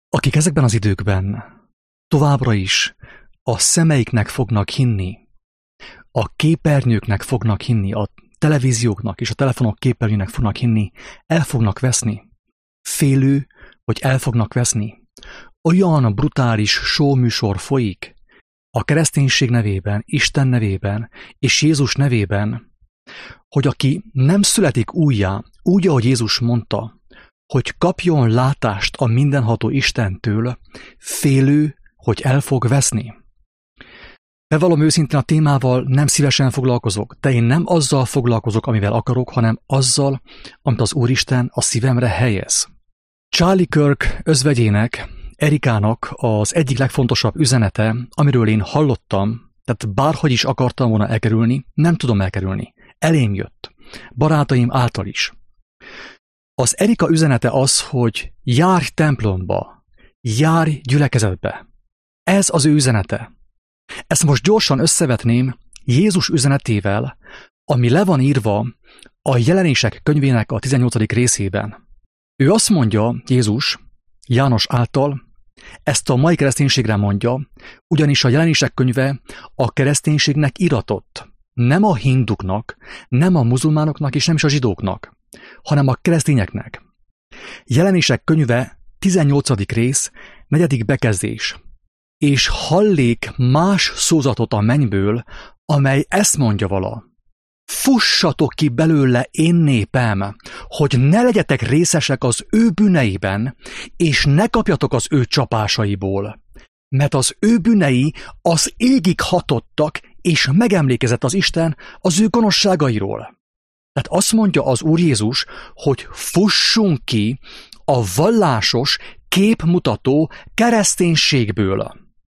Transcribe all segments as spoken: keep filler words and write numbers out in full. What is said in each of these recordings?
akik ezekben az időkben továbbra is a szemeiknek fognak hinni, a képernyőknek fognak hinni, a televízióknak és a telefonok képernyőnek fognak hinni, el fognak veszni. Félő, hogy el fognak veszni. Olyan brutális showműsor folyik a kereszténység nevében, Isten nevében és Jézus nevében, hogy aki nem születik újjá, úgy, ahogy Jézus mondta, hogy kapjon látást a mindenható Istentől, félő, hogy el fog veszni. Bevallom őszintén, a témával nem szívesen foglalkozok, de én nem azzal foglalkozok, amivel akarok, hanem azzal, amit az Úristen a szívemre helyez. Charlie Kirk özvegyének, Erikának az egyik legfontosabb üzenete, amiről én hallottam, tehát bárhogy is akartam volna elkerülni, nem tudom elkerülni. Elém jött. Barátaim által is. Az Erika üzenete az, hogy járj templomba, járj gyülekezetbe. Ez az ő üzenete. Ezt most gyorsan összevetném Jézus üzenetével, ami le van írva a Jelenések könyvének a tizennyolcadik részében. Ő azt mondja, Jézus, János által, ezt a mai kereszténységre mondja, ugyanis a Jelenések könyve a kereszténységnek iratott. Nem a hinduknak, nem a muzulmánoknak és nem is a zsidóknak, hanem a keresztényeknek. Jelenések könyve tizennyolcadik rész, negyedik bekezdés. És hallék más szózatot a mennyből, amely ezt mondja vala. Fussatok ki belőle, én népem, hogy ne legyetek részesek az ő bűneiben, és ne kapjatok az ő csapásaiból. Mert az ő bűnei az égig hatottak, és megemlékezett az Isten az ő gonoszságairól. Tehát azt mondja az Úr Jézus, hogy fussunk ki a vallásos, képmutató kereszténységből.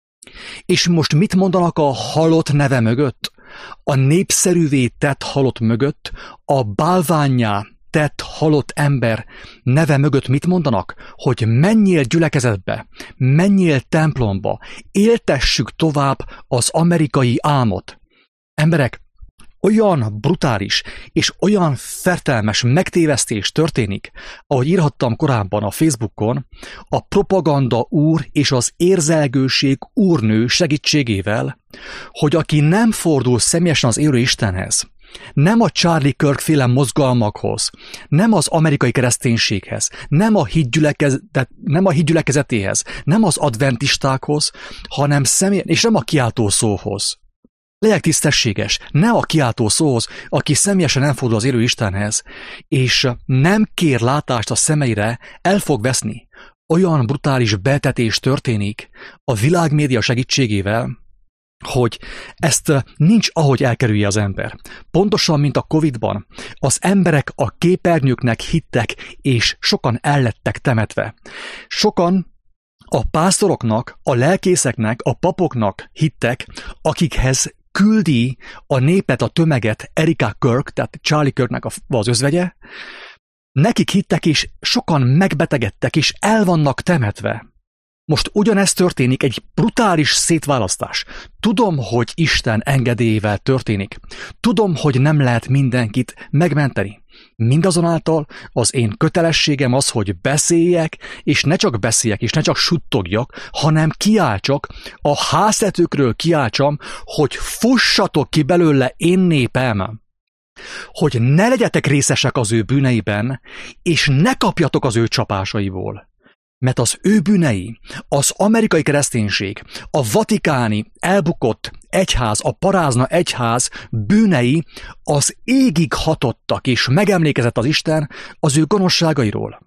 És most mit mondanak a halott neve mögött? A népszerűvé tett halott mögött, a bálvánnyá tett halott ember neve mögött mit mondanak? Hogy menjél gyülekezetbe, menjél templomba, éltessük tovább az amerikai álmot. Emberek, olyan brutális és olyan fertelmes megtévesztés történik, ahogy írhattam korábban a Facebookon, a propaganda úr és az érzelgőség úrnő segítségével, hogy aki nem fordul személyesen az élő Istenhez, nem a Charlie Kirk féle mozgalmakhoz, nem az amerikai kereszténységhez, nem a hídgyülekezet, nem a hídgyülekezetéhez, nem az adventistákhoz, hanem személy, és nem a kiáltó szóhoz. Legyek tisztességes, ne a kiáltó szóhoz, aki személyesen nem fordul az élő Istenhez, és nem kér látást a szemeire, el fog veszni. Olyan brutális betetés történik a világmédia segítségével, hogy ezt nincs ahogy elkerülje az ember. Pontosan, mint a Covidban, az emberek a képernyőknek hittek, és sokan ellettek temetve. Sokan a pásztoroknak, a lelkészeknek, a papoknak hittek, akikhez küldi a népet, a tömeget Erika Kirk, tehát Charlie Kirknek az özvegye, nekik hittek, és sokan megbetegedtek, és el vannak temetve. Most ugyanezt történik, egy brutális szétválasztás. Tudom, hogy Isten engedélyével történik. Tudom, hogy nem lehet mindenkit megmenteni. Mindazonáltal az én kötelességem az, hogy beszéljek, és ne csak beszéljek, és ne csak suttogjak, hanem kiáltsak, a háztetőkről kiáltsam, hogy fussatok ki belőle, én népem, hogy ne legyetek részesek az ő bűneiben, és ne kapjatok az ő csapásaiból. Mert az ő bűnei, az amerikai kereszténység, a vatikáni elbukott egyház, a parázna egyház bűnei az égig hatottak, és megemlékezett az Isten az ő gonoszságairól.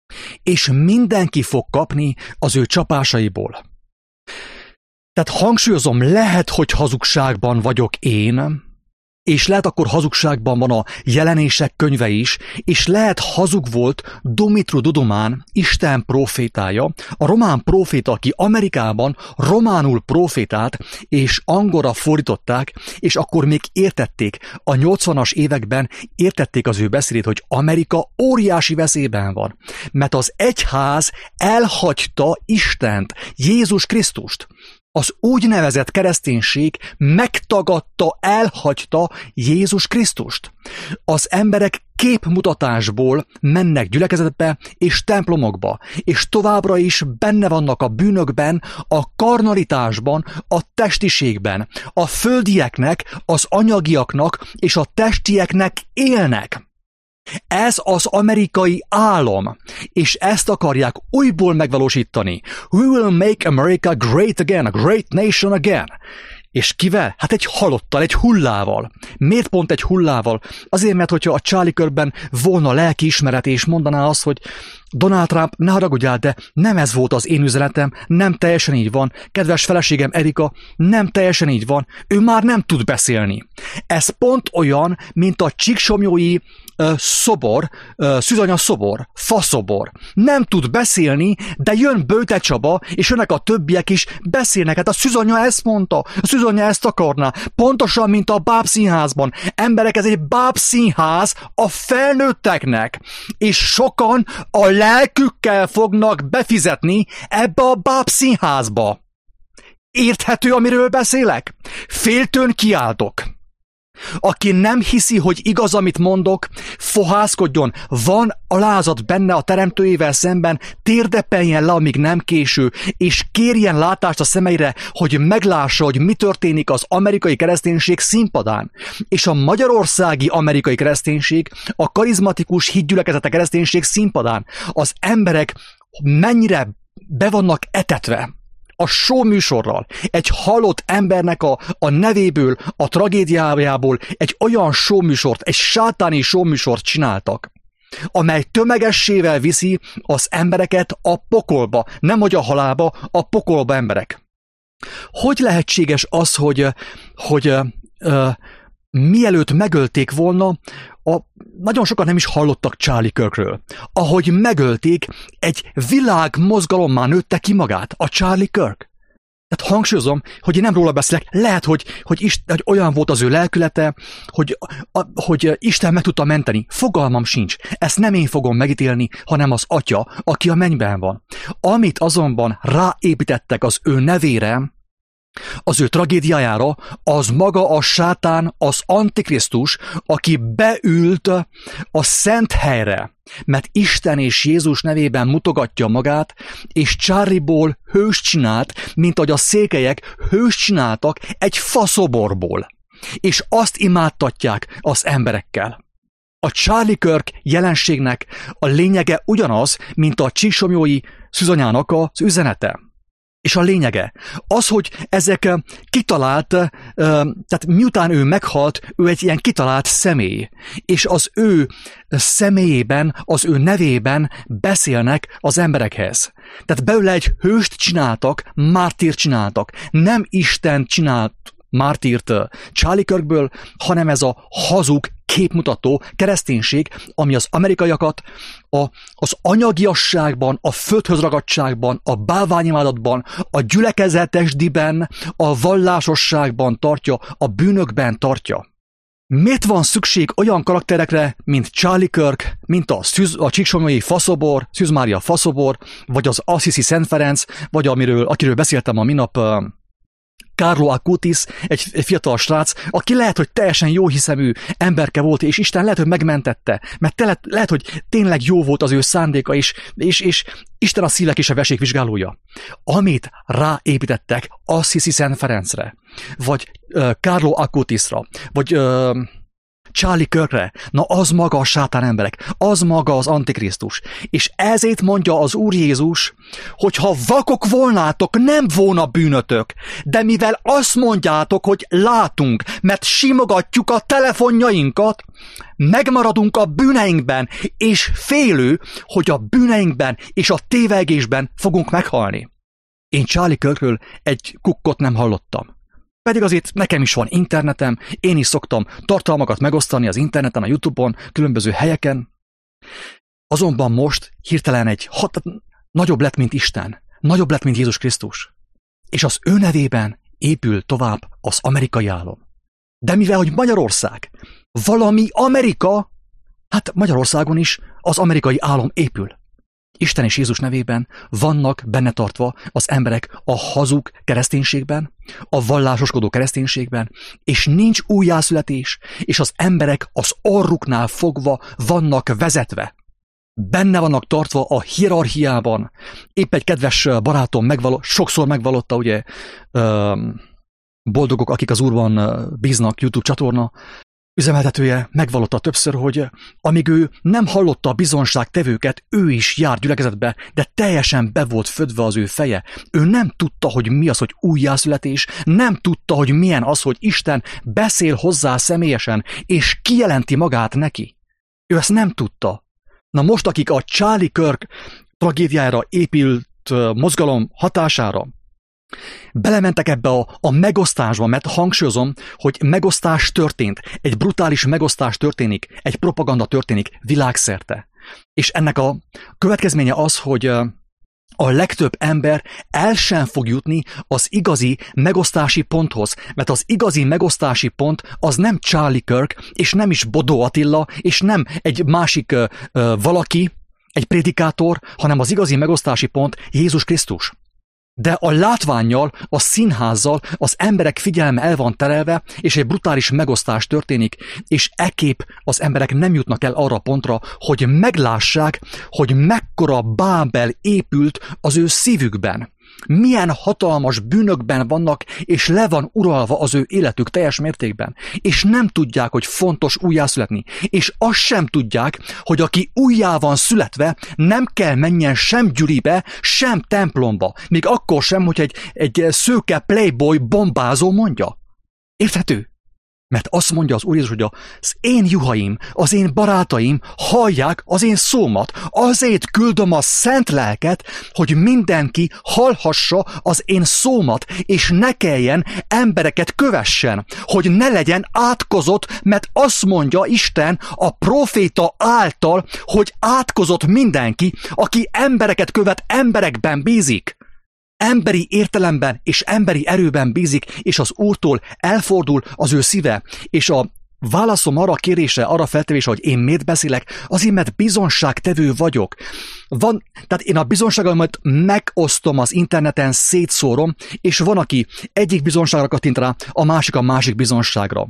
És mindenki fog kapni az ő csapásaiból. Tehát hangsúlyozom, lehet, hogy hazugságban vagyok én, és lehet akkor hazugságban van a Jelenések könyve is, és lehet hazug volt Dumitru Dudumán, Isten profétája, a román proféta, aki Amerikában románul profétált, és angolra fordították, és akkor még értették, a nyolcvanas években értették az ő beszédét, hogy Amerika óriási veszélyben van, mert az egyház elhagyta Istent, Jézus Krisztust. Az úgynevezett kereszténység megtagadta, elhagyta Jézus Krisztust. Az emberek képmutatásból mennek gyülekezetbe és templomokba, és továbbra is benne vannak a bűnökben, a karnalitásban, a testiségben. A földieknek, az anyagiaknak és a testieknek élnek. Ez az amerikai álom, és ezt akarják újból megvalósítani. We will make America great again, a great nation again. És kivel? Hát egy halottal, egy hullával. Miért pont egy hullával? Azért, mert hogyha a Charlie Kirkben volna lelkiismeret, és mondaná azt, hogy Donald Trump, ne haragudjál, de nem ez volt az én üzenetem, nem teljesen így van. Kedves feleségem Erika, nem teljesen így van. Ő már nem tud beszélni. Ez pont olyan, mint a csíksomlyói uh, szobor, uh, Szűzanya szobor, faszobor. Nem tud beszélni, de jön Böjte Csaba, és jönnek a többiek is, beszélnek. Hát a Szűzanya ezt mondta, a Szűzanya ezt akarná. Pontosan, mint a bábszínházban. Emberek, ez egy bábszínház a felnőtteknek. És sokan a lelkükkel fognak befizetni ebbe a bábszínházba. Érthető, amiről beszélek? Féltőn kiáltok. Aki nem hiszi, hogy igaz, amit mondok, fohászkodjon, van alázat benne a teremtőjével szemben, térdepeljen le, amíg nem késő, és kérjen látást a szemeire, hogy meglássa, hogy mi történik az amerikai kereszténység színpadán. És a magyarországi amerikai kereszténység, a karizmatikus hitgyülekezete kereszténység színpadán. Az emberek mennyire be vannak etetve a show műsorral, egy halott embernek a, a nevéből, a tragédiájából egy olyan show műsort, egy sátáni show műsort csináltak, amely tömegessével viszi az embereket a pokolba, nem hogy a halálba, a pokolba emberek. Hogy lehetséges az, hogy, hogy uh, uh, mielőtt megölték volna, a, nagyon sokan nem is hallottak Charlie Kirkről. Ahogy megölték, egy világmozgalommá nőtte ki magát, a Charlie Kirk. Tehát hangsúlyozom, hogy én nem róla beszélek, lehet, hogy, hogy, Isten, hogy olyan volt az ő lelkülete, hogy, a, hogy Isten meg tudta menteni. Fogalmam sincs. Ezt nem én fogom megítélni, hanem az Atya, aki a mennyben van. Amit azonban ráépítettek az ő nevére, az ő tragédiájára, az maga a sátán, az antikrisztus, aki beült a szent helyre, mert Isten és Jézus nevében mutogatja magát, és Charlie-ból hőst csinált, mint ahogy a székelyek hőst csináltak egy faszoborból. És azt imádtatják az emberekkel. A Charlie Kirk jelenségnek a lényege ugyanaz, mint a csíksomlyói szűzanyának az üzenete. És a lényege az, hogy ezek kitalált, tehát miután ő meghalt, ő egy ilyen kitalált személy, és az ő személyében, az ő nevében beszélnek az emberekhez. Tehát belőle egy hőst csináltak, mártírt csináltak. Nem Isten csinált mártírt Charlie Kirkből, hanem ez a hazug, képmutató kereszténység, ami az amerikaiakat a, az anyagiasságban, a földhöz ragadtságban, a bálványimádatban, a gyülekezetesdiben, a vallásosságban tartja, a bűnökben tartja. Miért van szükség olyan karakterekre, mint Charlie Kirk, mint a, Szűz, a csíksomlyói faszobor, Szűz Mária faszobor, vagy az Assisi Szent Ferenc, vagy amiről, akiről beszéltem a minap, Carlo Acutis, egy fiatal srác, aki lehet, hogy teljesen jóhiszemű emberke volt, és Isten lehet, hogy megmentette, mert te, lehet, hogy tényleg jó volt az ő szándéka is, és, és Isten a szívek és a vesék vizsgálója. Amit ráépítettek Assisi Szent Ferencre, vagy uh, Carlo Acutisra, vagy uh, Charlie Kirkre, na az maga a sátán emberek, az maga az antikrisztus. És ezért mondja az Úr Jézus, hogy ha vakok volnátok, nem volna bűnötök, de mivel azt mondjátok, hogy látunk, mert simogatjuk a telefonjainkat, megmaradunk a bűneinkben, és félő, hogy a bűneinkben és a tévegésben fogunk meghalni. Én Charlie Kirkről egy kukkot nem hallottam. Pedig azért nekem is van internetem, én is szoktam tartalmakat megosztani az interneten, a YouTube-on, különböző helyeken. Azonban most hirtelen egy hat, nagyobb lett, mint Isten, nagyobb lett, mint Jézus Krisztus. És az ő nevében épül tovább az amerikai álom. De mivel, hogy Magyarország valami Amerika, hát Magyarországon is az amerikai álom épül. Isten és Jézus nevében vannak benne tartva az emberek a hazug kereszténységben, a vallásoskodó kereszténységben, és nincs újjászületés, és az emberek az orruknál fogva vannak vezetve. Benne vannak tartva a hierarchiában. Épp egy kedves barátom megvaló, sokszor megvallotta, ugye, Boldogok, akik az Úrban bíznak YouTube csatorna üzemeltetője megvallotta többször, hogy amíg ő nem hallotta a bizonságtevőket, ő is járt gyülekezetbe, de teljesen be volt födve az ő feje. Ő nem tudta, hogy mi az, hogy újjászületés, nem tudta, hogy milyen az, hogy Isten beszél hozzá személyesen, és kijelenti magát neki. Ő ezt nem tudta. Na most, akik a Charlie Kirk tragédiájára épült mozgalom hatására belementek ebbe a, a megosztásba, mert hangsúlyozom, hogy megosztás történt, egy brutális megosztás történik, egy propaganda történik világszerte. És ennek a következménye az, hogy a legtöbb ember el sem fog jutni az igazi megosztási ponthoz, mert az igazi megosztási pont az nem Charlie Kirk, és nem is Bodó Attila, és nem egy másik uh, uh, valaki, egy prédikátor, hanem az igazi megosztási pont Jézus Krisztus. De a látvánnyal, a színházzal az emberek figyelme el van terelve, és egy brutális megosztás történik, és ekképp az emberek nem jutnak el arra pontra, hogy meglássák, hogy mekkora Bábel épült az ő szívükben. Milyen hatalmas bűnökben vannak, és le van uralva az ő életük teljes mértékben. És nem tudják, hogy fontos újjászületni. És azt sem tudják, hogy aki újjá van születve, nem kell menjen sem gyülibe, sem templomba. Még akkor sem, hogy egy, egy szőke playboy bombázó mondja. Érthető? Mert azt mondja az Úr Jézus, hogy az én juhaim, az én barátaim hallják az én szómat. Azért küldöm a szent lelket, hogy mindenki hallhassa az én szómat, és ne kelljen embereket kövessen, hogy ne legyen átkozott, mert azt mondja Isten a proféta által, hogy átkozott mindenki, aki embereket követ, emberekben bízik. Emberi értelemben és emberi erőben bízik, és az Úrtól elfordul az ő szíve. És a válaszom arra a kérésre, arra feltevésre, hogy én miért beszélek, azért, mert bizonságtevő vagyok. Van, tehát én a bizonságaimat megosztom az interneten, szétszórom, és van, aki egyik bizonságra kattint rá, a másik a másik bizonságra.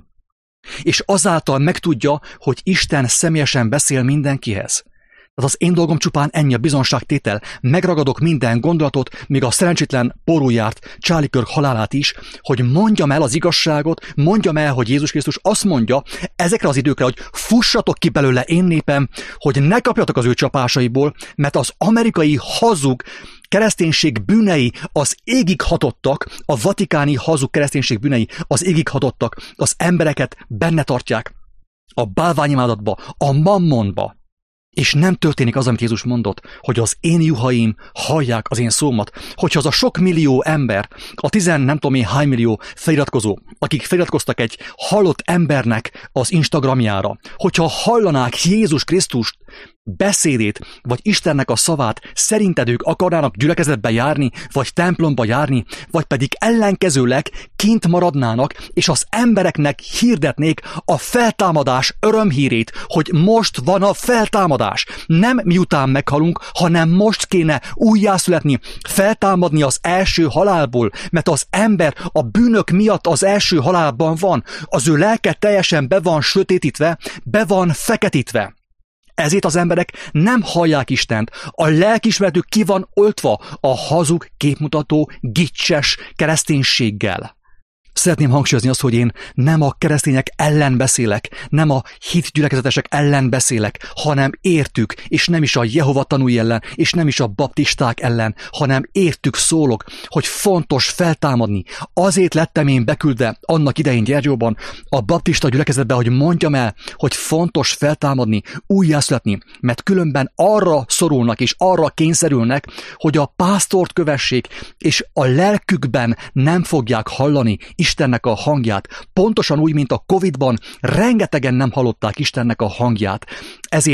És azáltal megtudja, hogy Isten személyesen beszél mindenkihez. Tehát az én dolgom csupán ennyi a bizonságtétel. Megragadok minden gondolatot, még a szerencsétlen pórul járt Charlie Kirk halálát is, hogy mondjam el az igazságot, mondjam el, hogy Jézus Krisztus azt mondja ezekre az időkre, hogy fussatok ki belőle én népem, hogy ne kapjatok az ő csapásaiból, mert az amerikai hazug kereszténység bűnei az égig hatottak, a vatikáni hazug kereszténység bűnei az égig hatottak, az embereket benne tartják a bálványimádatba, a mammonba. És nem történik az, amit Jézus mondott, hogy az én juhaim hallják az én szómat. Hogyha az a sok millió ember, a tizen nem tudom én hány millió feliratkozó, akik feliratkoztak egy halott embernek az Instagramjára, hogyha hallanák Jézus Krisztust beszédét, vagy Istennek a szavát, szerinted ők akarnának gyülekezetbe járni, vagy templomba járni, vagy pedig ellenkezőleg kint maradnának, és az embereknek hirdetnék a feltámadás örömhírét, hogy most van a feltámadás. Nem miután meghalunk, hanem most kéne újjászületni, feltámadni az első halálból, mert az ember a bűnök miatt az első halálban van, az ő lelke teljesen be van sötétítve, be van feketítve. Ezért az emberek nem hallják Istent. A lelkiismeretük ki van oltva a hazug, képmutató, gicses kereszténységgel. Szeretném hangsúlyozni azt, hogy én nem a keresztények ellen beszélek, nem a hitgyülekezetesek ellen beszélek, hanem értük, és nem is a Jehova tanúi ellen, és nem is a baptisták ellen, hanem értük szólok, hogy fontos feltámadni. Azért lettem én beküldve annak idején Gyergyóban a baptista gyülekezetbe, hogy mondjam el, hogy fontos feltámadni, újjászületni, mert különben arra szorulnak és arra kényszerülnek, hogy a pásztort kövessék, és a lelkükben nem fogják hallani Istennek a hangját. Pontosan úgy, mint a Covidban, rengetegen nem hallották Istennek a hangját. Ezért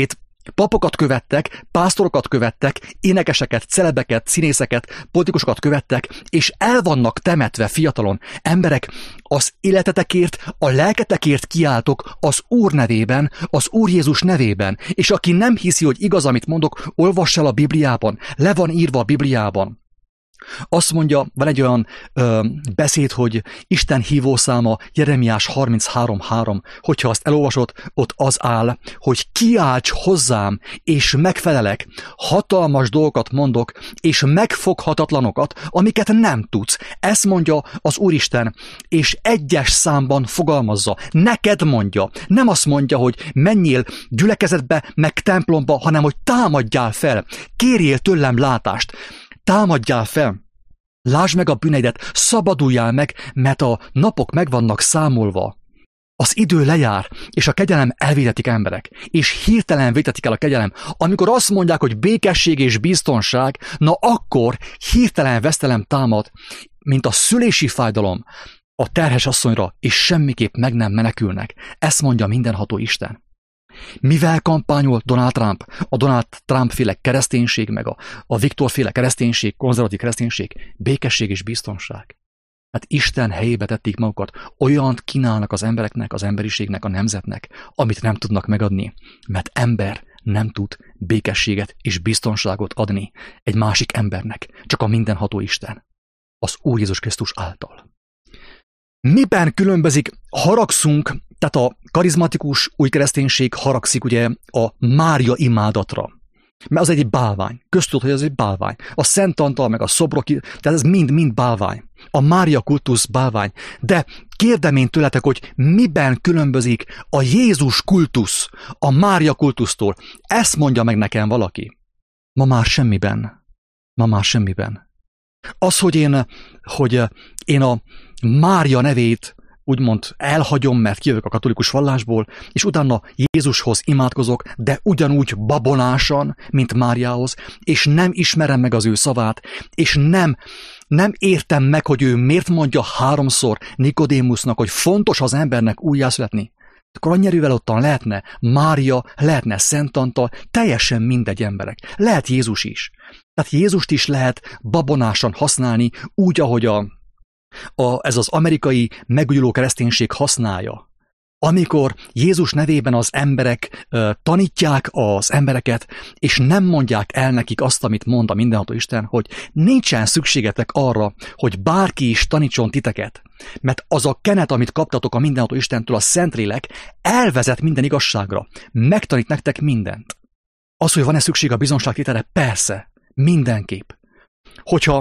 Papokat követtek, pásztorokat követtek, énekeseket, celebeket, színészeket, politikusokat követtek, és el vannak temetve fiatalon. Emberek, az életetekért, a lelketekért kiáltok az Úr nevében, az Úr Jézus nevében. És aki nem hiszi, hogy igaz, amit mondok, olvass el a Bibliában. Le van írva a Bibliában. Azt mondja, van egy olyan ö, beszéd, hogy Isten hívószáma Jeremiás harminchárom három, hogyha azt elolvasod, ott az áll, hogy kiálts hozzám, és megfelelek, hatalmas dolgokat mondok, és megfoghatatlanokat, amiket nem tudsz. Ezt mondja az Úristen, és egyes számban fogalmazza, neked mondja. Nem azt mondja, hogy menjél gyülekezetbe, meg templomba, hanem hogy támadjál fel, kérjél tőlem látást. Támadjál fel, lásd meg a bűneidet, szabaduljál meg, mert a napok meg vannak számolva. Az idő lejár, és a kegyelem elvétetik emberek, és hirtelen vétetik el a kegyelem. Amikor azt mondják, hogy békesség és biztonság, na akkor hirtelen vesztelem támad, mint a szülési fájdalom a terhes asszonyra, és semmiképp meg nem menekülnek. Ezt mondja mindenható Isten. Mivel kampányol Donald Trump? A Donald Trump-féle kereszténység, meg a, a Viktor-féle kereszténység, konzervatív kereszténység, békesség és biztonság. Hát Isten helyébe tették magukat, olyant kínálnak az embereknek, az emberiségnek, a nemzetnek, amit nem tudnak megadni, mert ember nem tud békességet és biztonságot adni egy másik embernek, csak a mindenható Isten, az Úr Jézus Krisztus által. Miben különbözik, haragszunk, tehát a karizmatikus új kereszténység haragszik ugye a Mária imádatra. Mert az egy bálvány. Köztudott, hogy ez egy bálvány. A Szent Antal, meg a szobrok, tehát ez mind-mind bálvány. A Mária kultusz bálvány. De kérdem én tőletek, hogy miben különbözik a Jézus kultusz a Mária kultusztól. Ezt mondja meg nekem valaki. Ma már semmiben. Ma már semmiben. Az, hogy én, hogy én a Mária nevét úgymond elhagyom, mert kijövök a katolikus vallásból, és utána Jézushoz imádkozok, de ugyanúgy babonásan, mint Máriához, és nem ismerem meg az ő szavát, és nem, nem értem meg, hogy ő miért mondja háromszor Nikodémusznak, hogy fontos az embernek újjászületni. Akkor annyira ottan lehetne Mária, lehetne Szent Antal, teljesen mindegy emberek. Lehet Jézus is. Tehát Jézust is lehet babonásan használni, úgy, ahogy a A, ez az amerikai megújuló kereszténység használja. Amikor Jézus nevében az emberek uh, tanítják az embereket, és nem mondják el nekik azt, amit mond a mindenható Isten, hogy nincsen szükségetek arra, hogy bárki is tanítson titeket, mert az a kenet, amit kaptatok a mindenható Istentől, a Szentlélek, elvezet minden igazságra, megtanít nektek mindent. Az, hogy van-e szükség a bizonságtételre, persze, mindenképp. Hogyha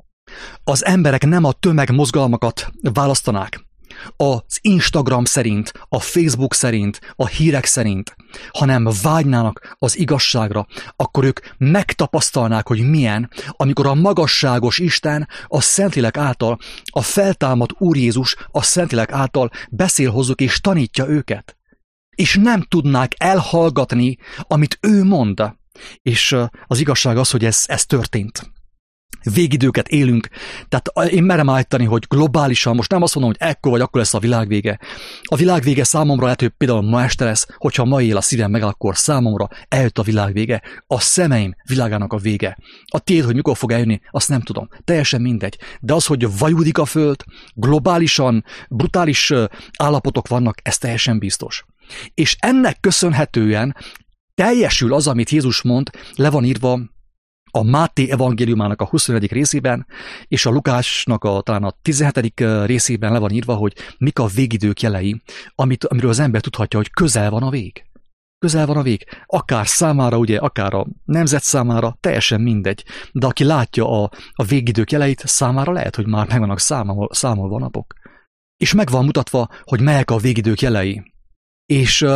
az emberek nem a tömegmozgalmakat választanák, az Instagram szerint, a Facebook szerint, a hírek szerint, hanem vágynának az igazságra, akkor ők megtapasztalnák, hogy milyen, amikor a magasságos Isten a Szentlélek által, a feltámadt Úr Jézus a Szentlélek által beszél hozzuk és tanítja őket. És nem tudnák elhallgatni, amit ő mond. És az igazság az, hogy ez, ez történt. Végidőket élünk, tehát én merem állítani, hogy globálisan, most nem azt mondom, hogy ekkor vagy akkor lesz a világ vége. A világ vége számomra lehet, hogy például ma este lesz, hogyha ma él a szívem meg, akkor számomra eljött a világ vége. A szemeim világának a vége. A tiéd, hogy mikor fog eljönni, azt nem tudom. Teljesen mindegy. De az, hogy vajudik a föld, globálisan, brutális állapotok vannak, ez teljesen biztos. És ennek köszönhetően teljesül az, amit Jézus mond, le van írva a Máté evangéliumának a huszonegyedik részében, és a Lukásnak a, talán a tizenhetedik részében le van írva, hogy mik a végidők jelei, amit, amiről az ember tudhatja, hogy közel van a vég. Közel van a vég. Akár számára, ugye, akár a nemzet számára, teljesen mindegy. De aki látja a, a végidők jeleit, számára lehet, hogy már meg vannak számol, számolva napok. És meg van mutatva, hogy melyek a végidők jelei. És,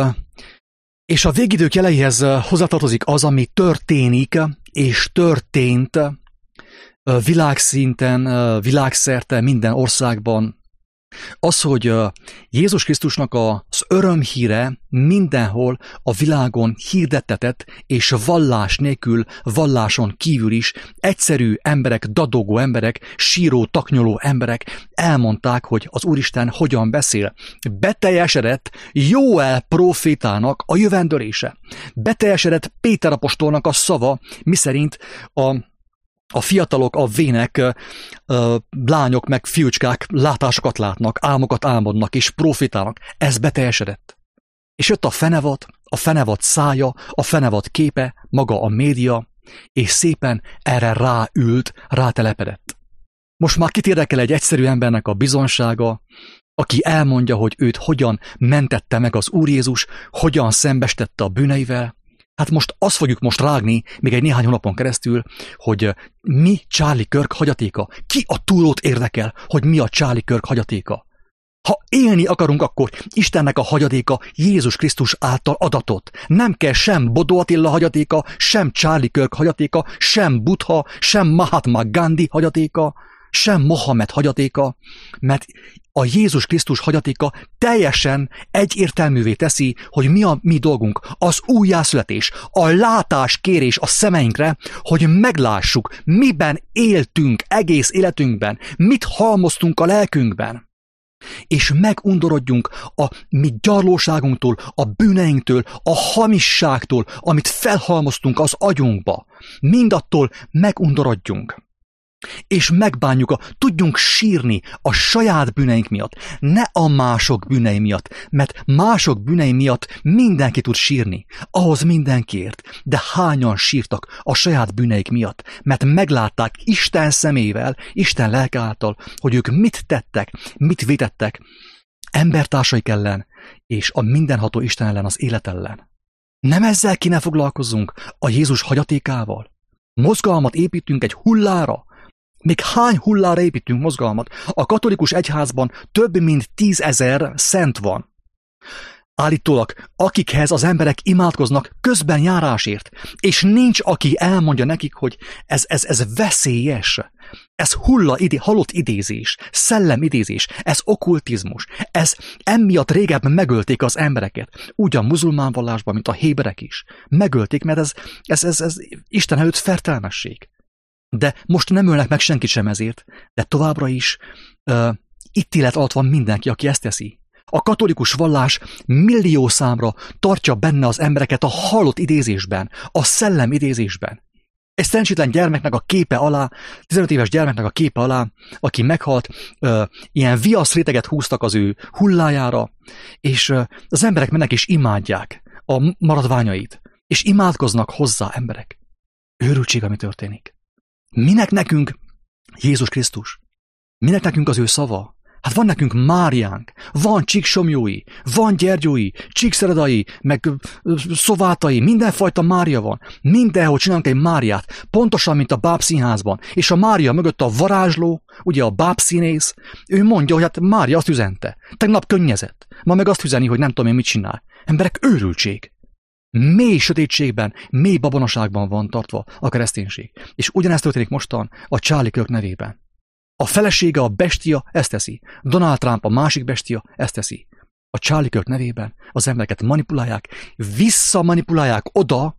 és a végidők jeleihez hozzátartozik az, ami történik, és történt világszinten, világszerte, minden országban, Az, hogy Jézus Krisztusnak az örömhíre mindenhol a világon hirdettetett, és vallás nélkül, valláson kívül is egyszerű emberek, dadogó emberek, síró, taknyoló emberek elmondták, hogy az Úristen hogyan beszél. Beteljesedett Jóel prófétának a jövendölése. Beteljesedett Péter apostolnak a szava, miszerint a A fiatalok, a vének, lányok meg fiúcskák látásokat látnak, álmokat álmodnak és profitálnak. Ez beteljesedett. És jött a fenevad, a fenevad szája, a fenevad képe, maga a média, és szépen erre ráült, rátelepedett. Most már kit érdekel egy egyszerű embernek a bizonsága, aki elmondja, hogy őt hogyan mentette meg az Úr Jézus, hogyan szembestette a bűneivel. Hát most azt fogjuk most rágni, még egy néhány hónapon keresztül, hogy mi Charlie Kirk hagyatéka. Ki a túlót érdekel, hogy mi a Charlie Kirk hagyatéka? Ha élni akarunk, akkor Istennek a hagyatéka Jézus Krisztus által adatot. Nem kell sem Bodó Attila hagyatéka, sem Charlie Kirk hagyatéka, sem Buddha, sem Mahatma Gandhi hagyatéka, sem Mohamed hagyatéka, mert a Jézus Krisztus hagyatéka teljesen egyértelművé teszi, hogy mi a mi dolgunk, az újjászületés, a látáskérés a szemeinkre, hogy meglássuk, miben éltünk egész életünkben, mit halmoztunk a lelkünkben, és megundorodjunk a mi gyarlóságunktól, a bűneinktől, a hamisságtól, amit felhalmoztunk az agyunkba. Mindattól megundorodjunk. És megbánjuk, a, tudjunk sírni a saját bűneink miatt, ne a mások bűnei miatt, mert mások bűnei miatt mindenki tud sírni, ahhoz mindenkiért, de hányan sírtak a saját bűneik miatt, mert meglátták Isten szemével, Isten lelke által, hogy ők mit tettek, mit vétettek embertársaik ellen, és a mindenható Isten ellen, az élet ellen. Nem ezzel kéne foglalkozzunk, a Jézus hagyatékával. Mozgalmat építünk egy hullára. Még hány hullára építünk mozgalmat? A katolikus egyházban több mint tízezer szent van. Állítólag, akikhez az emberek imádkoznak közben járásért, és nincs, aki elmondja nekik, hogy ez, ez, ez veszélyes, ez hulla, ide, halott idézés, szellem idézés, ez okkultizmus, ez emiatt régebben megölték az embereket, úgy a muzulmán vallásban, mint a héberek is. Megölték, mert ez, ez, ez, ez Isten előtt fertelmesség. De most nem ölnek meg senkit sem ezért, de továbbra is uh, ítélet alatt van mindenki, aki ezt teszi. A katolikus vallás millió számra tartja benne az embereket a halott idézésben, a szellem idézésben. Egy szerencsétlen gyermeknek a képe alá, tizenöt éves gyermeknek a képe alá, aki meghalt, uh, ilyen viaszréteget húztak az ő hullájára, és uh, az emberek mennek és imádják a maradványait, és imádkoznak hozzá emberek. Őrültség, ami történik. Minek nekünk Jézus Krisztus? Minek nekünk az ő szava? Hát van nekünk Máriánk, van Csíksomjói, van Gyergyói, Csíkszeredai, meg Szovátai, mindenfajta Mária van. Mindenhol csinálunk egy Máriát, pontosan, mint a bábszínházban. És a Mária mögött a varázsló, ugye a bábszínész, ő mondja, hogy hát Mária azt üzente. Tegnap könnyezett, ma meg azt üzeni, hogy nem tudom én mit csinál. Emberek, őrültség. Mély sötétségben, mély babonaságban van tartva a kereszténység. És ugyanezt történik mostan a Charlie Kirk nevében. A felesége, a bestia ezt teszi. Donald Trump, a másik bestia ezt teszi. A Charlie Kirk nevében az embereket manipulálják, visszamanipulálják oda,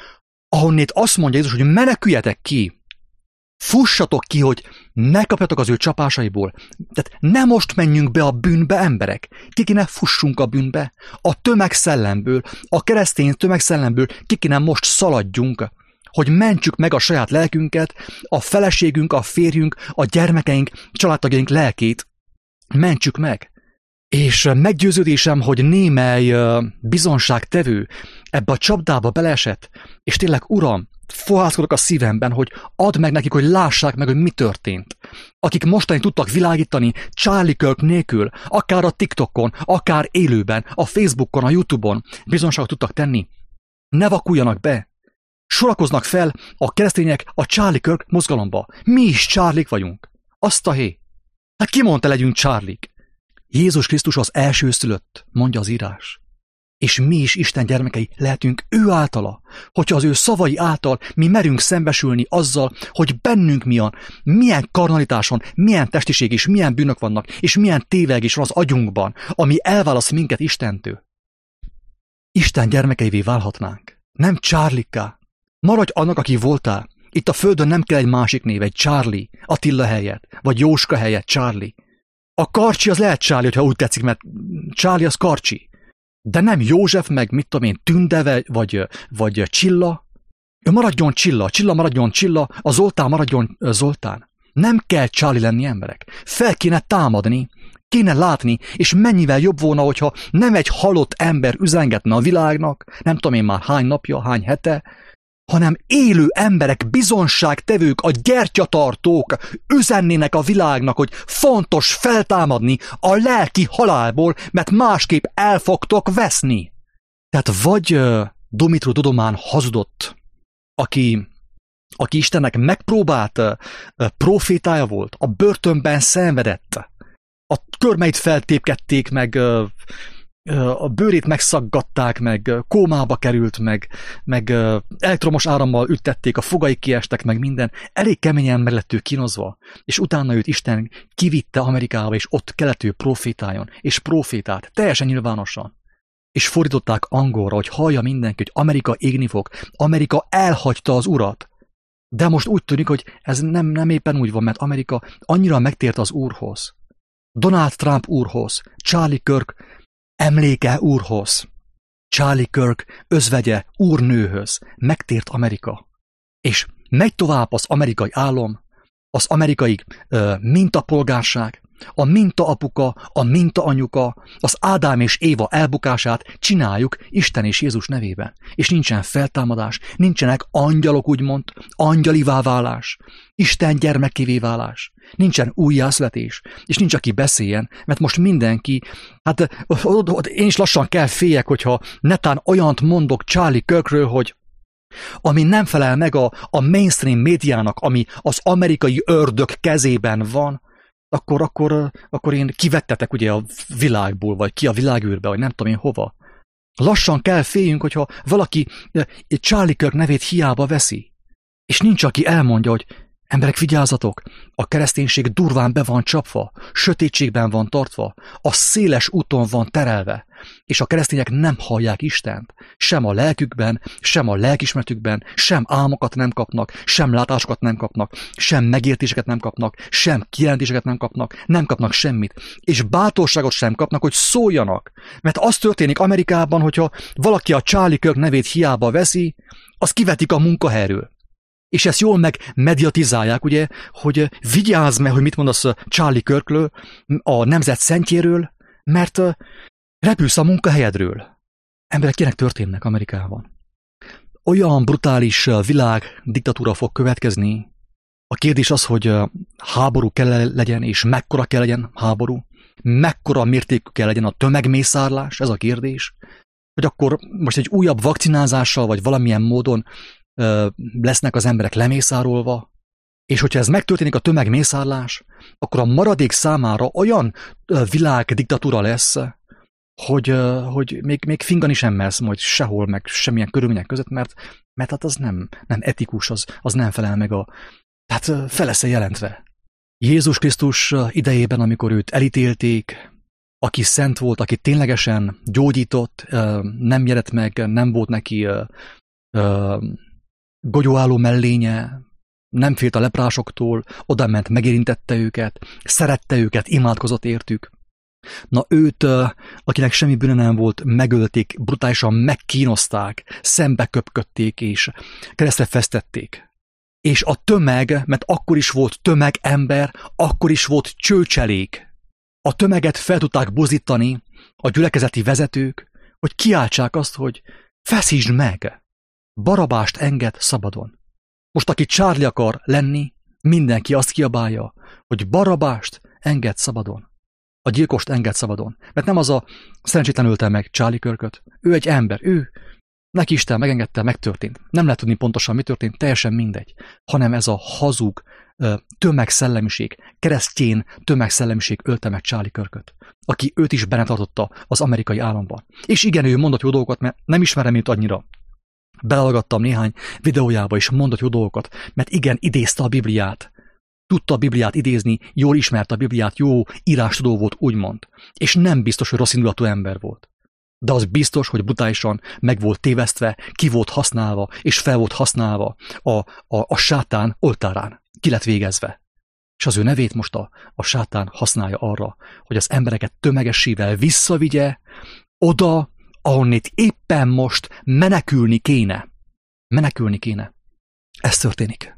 ahonnét azt mondja Jézus, hogy meneküljetek ki. Fussatok ki, hogy ne kapjatok az ő csapásaiból. Tehát ne most menjünk be a bűnbe, emberek. Ki kéne fussunk a bűnbe. A tömegszellemből, a keresztény tömegszellemből ki kéne most szaladjunk, hogy mentsük meg a saját lelkünket, a feleségünk, a férjünk, a gyermekeink, családtagjaink lelkét. Mentsük meg. És meggyőződésem, hogy némely bizonságtevő ebbe a csapdába beleesett, és tényleg, Uram, fohászkodok a szívemben, hogy add meg nekik, hogy lássák meg, hogy mi történt. Akik mostani tudtak világítani Charlie Kirk nélkül, akár a TikTokon, akár élőben, a Facebookon, a YouTube-on bizonságot tudtak tenni. Ne vakuljanak be. Sorakoznak fel a keresztények a Charlie Kirk mozgalomba. Mi is Charlie-k vagyunk. Azt a hé. Hát ki mondta, legyünk Charlie-k? Jézus Krisztus az elsőszülött, mondja az írás. És mi is Isten gyermekei lehetünk ő általa, hogyha az ő szavai által mi merünk szembesülni azzal, hogy bennünk milyen, milyen karnalitáson, milyen testiség és milyen bűnök vannak, és milyen tévegés van az agyunkban, ami elválaszt minket Istentől. Isten gyermekeivé válhatnánk. Nem Charlie-ká. Maradj annak, aki voltál. Itt a földön nem kell egy másik név, egy Charlie, Attila helyett, vagy Jóska helyett Charlie. A Karcsi az lehet Charlie, hogyha úgy tetszik, mert Charlie az Karcsi. De nem József, meg mit tudom én, Tünde, vagy, vagy Csilla. Ő maradjon Csilla, Csilla maradjon Csilla, a Zoltán maradjon Zoltán. Nem kell Charlie lenni, emberek. Fel kéne támadni, kéne látni, és mennyivel jobb volna, hogyha nem egy halott ember üzengetne a világnak, nem tudom én már hány napja, hány hete, hanem élő emberek, bizonságtevők, a gyertyatartók üzennének a világnak, hogy fontos feltámadni a lelki halálból, mert másképp el fogtok veszni. Tehát vagy uh, Dumitru Dodomán hazudott, aki, aki Istennek megpróbált uh, profétája volt, a börtönben szenvedett, a körmeit feltépkedték meg, uh, a bőrét megszaggatták, meg kómába került, meg, meg elektromos árammal üttették, a fogai kiestek, meg minden. Elég keményen meg lett ő kínozva, és utána őt Isten kivitte Amerikába, és ott kellett ő profétáljon, és profétált, teljesen nyilvánosan. És fordították angolra, hogy hallja mindenki, hogy Amerika égni fog, Amerika elhagyta az urat. De most úgy tűnik, hogy ez nem, nem éppen úgy van, mert Amerika annyira megtért az úrhoz. Donald Trump úrhoz, Charlie Kirk emléke úrhoz, Charlie Kirk özvegye úrnőhöz, megtért Amerika. És megy tovább az amerikai álom, az amerikai uh, mintapolgárság, a mintaapuka, a mintaanyuka, az Ádám és Éva elbukását csináljuk Isten és Jézus nevében. És nincsen feltámadás, nincsenek angyalok úgymond, angyalivá válás, Isten gyermekévé válás, nincsen újjászületés, és nincs aki beszéljen, mert most mindenki, hát én is lassan kell féljek, hogyha netán olyant mondok Charlie Kirkről, hogy ami nem felel meg a, a mainstream médiának, ami az amerikai ördög kezében van, akkor, akkor, akkor én kivettetek ugye a világból, vagy ki a világűrbe, vagy nem tudom én hova. Lassan kell féljünk, hogyha valaki Charlie Kirk nevét hiába veszi, és nincs, aki elmondja, hogy emberek, vigyázzatok, a kereszténység durván be van csapva, sötétségben van tartva, a széles úton van terelve, és a keresztények nem hallják Istent, sem a lelkükben, sem a lelkismeretükben, sem álmokat nem kapnak, sem látásokat nem kapnak, sem megértéseket nem kapnak, sem kijelentéseket nem kapnak, nem kapnak semmit, és bátorságot sem kapnak, hogy szóljanak. Mert az történik Amerikában, hogyha valaki a Charlie Kirk nevét hiába veszi, az kivetik a munkahelyről. És ezt jól megmediatizálják, ugye, hogy vigyázz meg, hogy mit mondasz Charlie Kirkről, a nemzet szentjéről, mert repülsz a munkahelyedről. Emberek, ilyenek történnek Amerikában. Olyan brutális világ diktatúra fog következni. A kérdés az, hogy háború kell legyen, és mekkora kell legyen háború, mekkora mértékű kell legyen a tömegmészárlás, ez a kérdés. Hogy akkor most egy újabb vakcinázással, vagy valamilyen módon lesznek az emberek lemészárolva, és hogyha ez megtörténik a tömegmészárlás, akkor a maradék számára olyan világdiktatúra lesz, hogy, hogy még, még fingani sem mersz majd sehol, meg semmilyen körülmények között, mert, mert hát az nem, nem etikus, az, az nem felel meg a... Tehát fel lesz jelentve. Jézus Krisztus idejében, amikor őt elítélték, aki szent volt, aki ténylegesen gyógyított, nem jelet meg, nem volt neki golyóálló mellénye, nem félt a leprásoktól, oda ment, megérintette őket, szerette őket, imádkozott értük. Na őt, akinek semmi bűne nem volt, megölték, brutálisan megkínozták, szembe köpködték és keresztre fesztették. És a tömeg, mert akkor is volt tömegember, akkor is volt csőcselék. A tömeget fel tudták buzdítani a gyülekezeti vezetők, hogy kiáltsák azt, hogy feszítsd meg! Barabást enged szabadon. Most aki Charlie akar lenni, mindenki azt kiabálja, hogy Barabást enged szabadon. A gyilkost enged szabadon. Mert nem az a szerencsétlen ölte meg Charlie Kirköt. Ő egy ember, ő, neki Isten megengedte, megtörtént. Nem lehet tudni pontosan, mi történt, teljesen mindegy. Hanem ez a hazug tömegszellemiség, keresztjén tömegszellemiség ölte meg Charlie Kirköt, aki őt is benne tartotta az amerikai államban. És igen, ő mondott jó dolgokat, mert nem ismerem őt annyira. Belehallgattam néhány videójába, és mondott jó dolgokat, mert igen, idézte a Bibliát. Tudta a Bibliát idézni, jól ismerte a Bibliát, jó írástudó volt, úgymond. És nem biztos, hogy rossz indulatú ember volt. De az biztos, hogy brutálisan meg volt tévesztve, ki volt használva, és fel volt használva a, a, a sátán oltárán. Ki lett végezve. És az ő nevét most a, a sátán használja arra, hogy az embereket tömegessével visszavigye oda, ahonnét éppen most menekülni kéne. Menekülni kéne. Ez történik.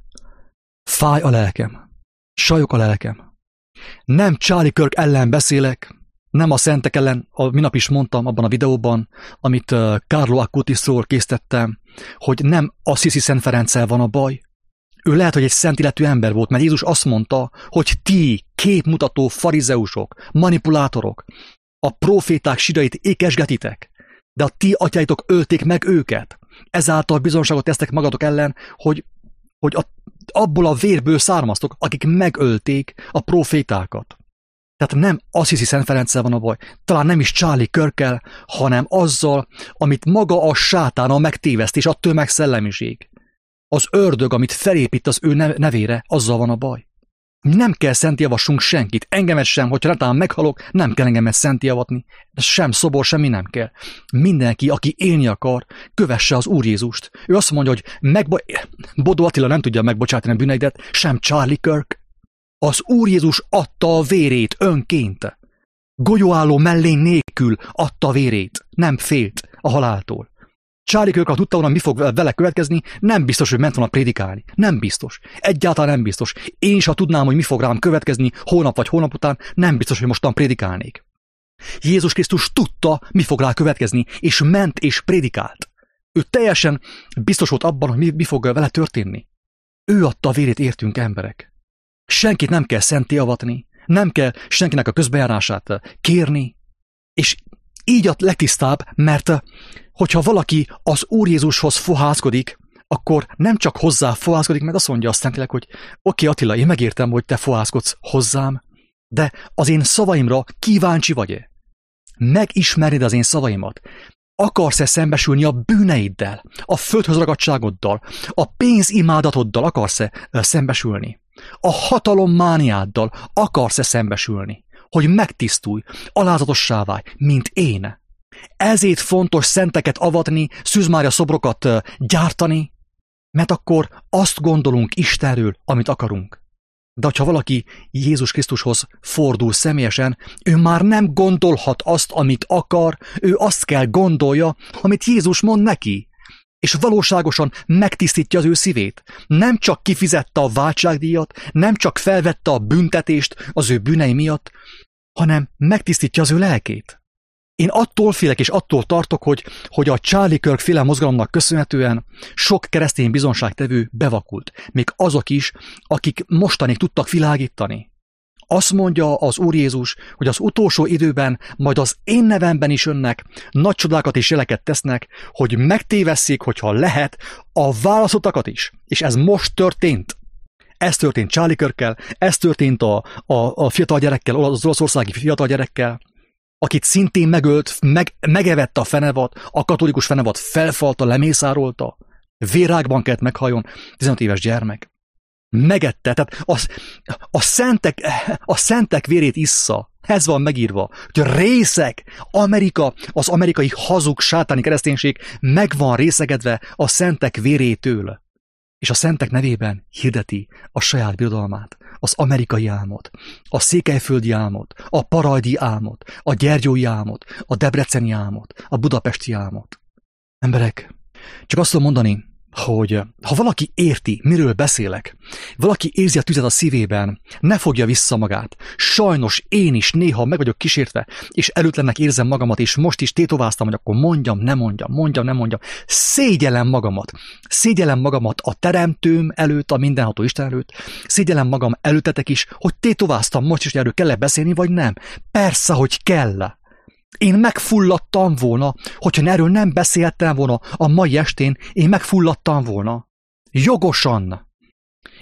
Fáj a lelkem. Sajok a lelkem. Nem Charlie Kirk ellen beszélek, nem a szentek ellen, a minap is mondtam abban a videóban, amit uh, Carlo Acutisról készítettem, hogy nem Assisi Szent Ferenccel van a baj. Ő lehet, hogy egy szent illető ember volt, mert Jézus azt mondta, hogy ti, képmutató farizeusok, manipulátorok, a proféták sírait ékesgetitek, de a ti atyáitok ölték meg őket. Ezáltal bizonságot tesztek magatok ellen, hogy, hogy a, abból a vérből származtok, akik megölték a profétákat. Tehát nem Assisi Szent Ferenccel van a baj, talán nem is Charlie Kirkkel, hanem azzal, amit maga a sátán, a megtévesztés, a tömegszellemiség. Az ördög, amit felépít az ő nevére, azzal van a baj. Nem kell szentjavassunk senkit, engemet sem, hogyha netán meghalok, nem kell engemet szentjavatni, sem szobor, semmi nem kell. Mindenki, aki élni akar, kövesse az Úr Jézust. Ő azt mondja, hogy megbo- Bodó Attila nem tudja megbocsátani a bűneidet, sem Charlie Kirk. Az Úr Jézus adta a vérét önként. Golyóálló mellény nélkül adta a vérét, nem félt a haláltól. Charlie Kirk, ha tudta volna, mi fog vele következni, nem biztos, hogy ment volna prédikálni. Nem biztos. Egyáltalán nem biztos. Én is, ha tudnám, hogy mi fog rám következni holnap vagy holnap után, nem biztos, hogy mostan prédikálnék. Jézus Krisztus tudta, mi fog rá következni, és ment és prédikált. Ő teljesen biztos volt abban, hogy mi, mi fog vele történni. Ő adta a vérét, értünk, emberek. Senkit nem kell szenté avatni, nem kell senkinek a közbejárását kérni, és így a legtisztább, mert hogyha valaki az Úr Jézushoz fohászkodik, akkor nem csak hozzá fohászkodik, meg azt mondja azt Szentlélek, hogy oké, okay, Attila, én megértem, hogy te fohászkodsz hozzám, de az én szavaimra kíváncsi vagy-e? Megismerid az én szavaimat? Akarsz-e szembesülni a bűneiddel, a földhöz ragadtságoddal, a pénzimádatoddal akarsz-e szembesülni? A hatalommániáddal akarsz-e szembesülni? Hogy megtisztulj, alázatossá válj, mint én. Ezért fontos szenteket avatni, Szűz Mária szobrokat gyártani, mert akkor azt gondolunk Istenről, amit akarunk. De ha valaki Jézus Krisztushoz fordul személyesen, ő már nem gondolhat azt, amit akar, ő azt kell gondolja, amit Jézus mond neki. És valóságosan megtisztítja az ő szívét. Nem csak kifizette a váltságdíjat, nem csak felvette a büntetést az ő bűnei miatt, hanem megtisztítja az ő lelkét. Én attól félek és attól tartok, hogy, hogy a Charlie Kirk féle mozgalomnak köszönhetően sok keresztény bizonságtevő bevakult. Még azok is, akik mostanig tudtak világítani. Azt mondja az Úr Jézus, hogy az utolsó időben majd az én nevemben is önnek, nagy csodákat és jeleket tesznek, hogy megtévesszék, hogyha lehet, a válaszottakat is. És ez most történt. Ez történt Charlie Kirkkel, ez történt a, a, a fiatal gyerekkel, az olaszországi fiatal gyerekkel, akit szintén megölt, meg, megevette a fenevad, a katolikus fenevad felfalta, lemészárolta, vérágban kellett meghalljon, tizenöt éves gyermek. Megette, tehát a, a, szentek, a szentek vérét issza. Ez van megírva, hogy részek, Amerika, az amerikai hazug sátáni kereszténység meg van részegedve a szentek vérétől. És a szentek nevében hirdeti a saját birodalmát, az amerikai álmot, a székelyföldi álmot, a parajdi álmot, a gyergyói álmot, a debreceni álmot, a budapesti álmot. Emberek, csak azt tudom mondani, hogy ha valaki érti, miről beszélek, valaki érzi a tüzet a szívében, ne fogja vissza magát. Sajnos én is néha meg vagyok kísértve, és előtlennek érzem magamat, és most is tétováztam, hogy akkor mondjam, ne mondjam, mondjam, nem mondjam. Szégyellem magamat. Szégyellem magamat a teremtőm előtt, a mindenható Isten előtt. Szégyellem magam előttetek is, hogy tétováztam most is, hogy erről kell beszélni, vagy nem. Persze, hogy kell. Én megfulladtam volna, hogyha erről nem beszéltem volna a mai estén, én megfulladtam volna. Jogosan.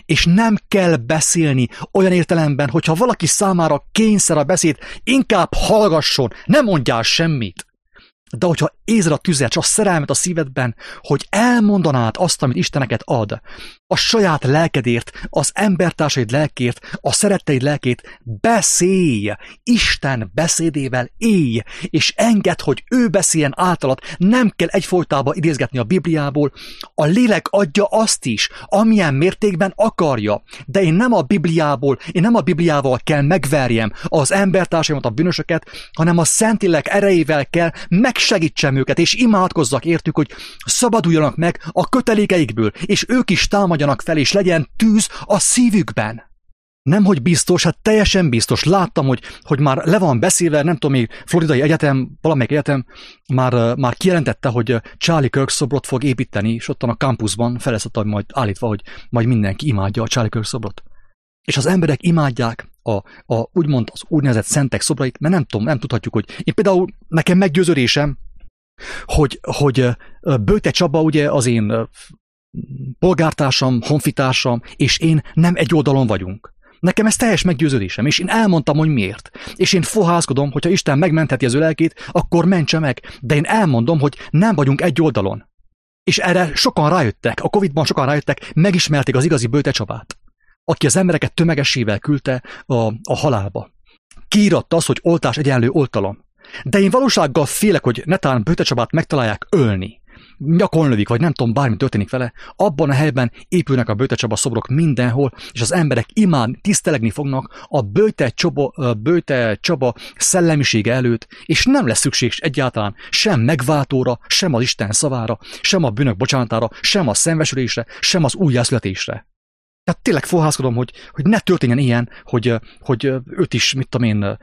És nem kell beszélni olyan értelemben, hogyha valaki számára kényszer a beszéd, inkább hallgasson, ne mondjál semmit. De hogyha érzed a tüzet, a szerelmet a szívedben, hogy elmondanád azt, amit Isten neked ad, a saját lelkedért, az embertársaid lelkért, a szeretteid lelkét, beszélj! Isten beszédével élj, és engedd, hogy ő beszéljen általad. Nem kell egyfolytában idézgetni a Bibliából. A lélek adja azt is, amilyen mértékben akarja. De én nem a Bibliából, én nem a Bibliával kell megverjem az embertársaimat, a bűnösöket, hanem a Szentlélek erejével kell megsegítsem őket, és imádkozzak értük, hogy szabaduljanak meg a kötelékeikből, és ők is támadjanak fel, és legyen tűz a szívükben. Nem, hogy biztos, hát teljesen biztos. Láttam, hogy, hogy már le van beszélve, nem tudom, még Floridai Egyetem, valamelyik egyetem már, már kijelentette, hogy Charlie Kirk szobrot fog építeni, és ottan a campusban fel lesz ott majd állítva, hogy majd mindenki imádja a Charlie Kirk szobrot. És az emberek imádják a, a úgymond az úgynevezett szentek szobrait, mert nem tudom, nem tudhatjuk, hogy én például nekem meggyőződésem, hogy, hogy Böjte Csaba ugye az én polgártársam, honfitársam, és én nem egy oldalon vagyunk. Nekem ez teljes meggyőződésem, és én elmondtam, hogy miért. És én fohászkodom, hogyha Isten megmentheti az ő lelkét, akkor mentse meg. De én elmondom, hogy nem vagyunk egy oldalon. És erre sokan rájöttek, a Covidban sokan rájöttek, megismerték az igazi Böjte Csabát, aki az embereket tömegessével küldte a, a halálba. Kiíratta az, hogy oltás egyenlő oltalom. De én valósággal félek, hogy netán Böjte Csabát megtalálják ölni. Nyakon lövik, vagy nem tudom, bármi történik vele. Abban a helyben épülnek a Böjte Csaba szobrok mindenhol, és az emberek imád, tisztelegni fognak a Böjte Csaba, Böjte Csaba szellemisége előtt, és nem lesz szükség egyáltalán sem megváltóra, sem az Isten szavára, sem a bűnök bocsánatára, sem a szenvesülésre, sem az újjászületésre. Tehát tényleg fohászkodom, hogy, hogy ne történjen ilyen, hogy, hogy őt is, mit tudom én,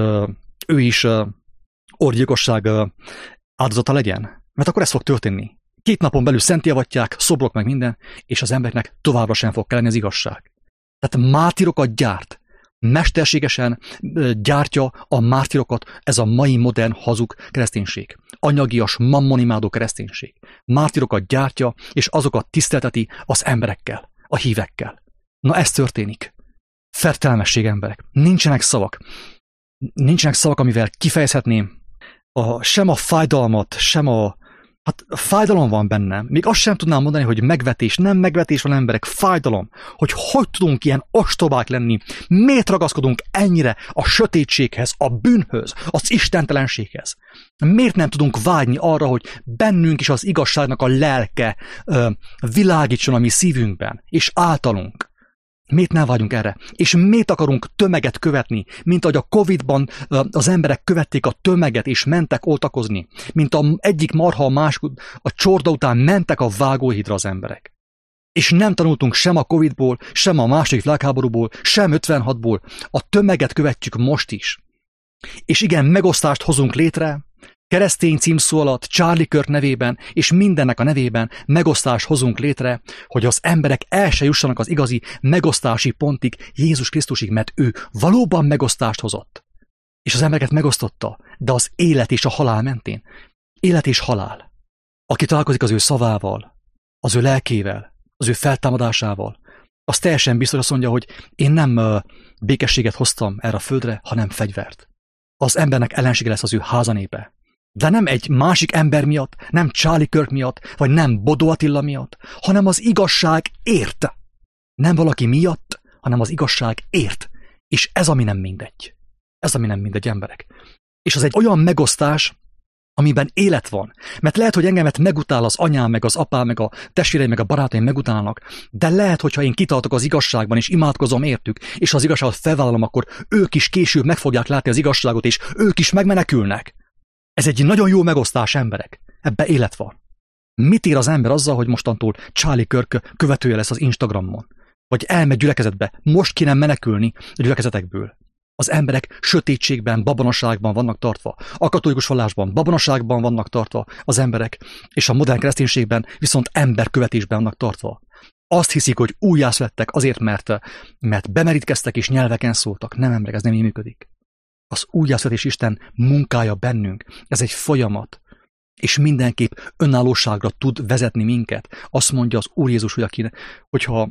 ő is orgyilkosság áldozata legyen. Mert akkor ez fog történni. Két napon belül szentélyevatják, szobrok meg minden, és az embereknek továbbra sem fog kelleni az igazság. Tehát mártírokat gyárt. Mesterségesen gyártja a mártírokat ez a mai modern hazug kereszténység. Anyagias, mammonimádó kereszténység. Mártírokat gyártja, és azokat tisztelteti az emberekkel, a hívekkel. Na ez történik. Fertelmesség emberek. Nincsenek szavak. Nincsenek szavak, amivel kifejezhetném a, sem a fájdalmat, sem a Hát fájdalom van bennem. Még azt sem tudnám mondani, hogy megvetés, nem megvetés van emberek, fájdalom. Hogy hogy tudunk ilyen ostobák lenni? Miért ragaszkodunk ennyire a sötétséghez, a bűnhöz, az istentelenséghez? Miért nem tudunk vágyni arra, hogy bennünk is az igazságnak a lelke ö, világítson a mi szívünkben, és általunk? Miért nem vágyunk erre? És miért akarunk tömeget követni, mint ahogy a Covidban az emberek követték a tömeget, és mentek oltakozni, mint a egyik marha a másik, a csorda után mentek a vágóhídra az emberek. És nem tanultunk sem a Covidból, sem a második világháborúból, sem ötvenhatból. A tömeget követjük most is. És igen, megosztást hozunk létre, keresztény címszó alatt, Charlie Kirk nevében, és mindennek a nevében megosztást hozunk létre, hogy az emberek el se jussanak az igazi megosztási pontig, Jézus Krisztusig, mert ő valóban megosztást hozott. És az embereket megosztotta, de az élet és a halál mentén. Élet és halál. Aki találkozik az ő szavával, az ő lelkével, az ő feltámadásával, az teljesen biztos azt mondja, hogy én nem békességet hoztam erre a földre, hanem fegyvert. Az embernek ellensége lesz az ő házanépe. De nem egy másik ember miatt, nem Charlie Kirk miatt, vagy nem Bodó Attila miatt, hanem az igazság ért. Nem valaki miatt, hanem az igazság ért. És ez, ami nem mindegy. Ez, ami nem mindegy, emberek. És az egy olyan megosztás, amiben élet van. Mert lehet, hogy engemet megutál az anyám, meg az apám, meg a testvéreim, meg a barátaim megutálnak, de lehet, hogyha én kitartok az igazságban, és imádkozom értük, és az igazságot felvállalom, akkor ők is később meg fogják látni az igazságot, és ők is megmenekülnek. Ez egy nagyon jó megosztás, emberek. Ebbe élet van. Mit ér az ember azzal, hogy mostantól Charlie Kirk követője lesz az Instagramon? Vagy elmegy gyülekezetbe? Most kéne menekülni a gyülekezetekből. Az emberek sötétségben, babonaságban vannak tartva. A katolikus vallásban babonaságban vannak tartva az emberek, és a modern kereszténységben viszont emberkövetésben vannak tartva. Azt hiszik, hogy újjászülettek azért, mert, mert bemerítkeztek és nyelveken szóltak. Nem, emberek, ez nem így működik. Az újjászületés Isten munkája bennünk. Ez egy folyamat. És mindenképp önállóságra tud vezetni minket. Azt mondja az Úr Jézus, hogy akinek, hogyha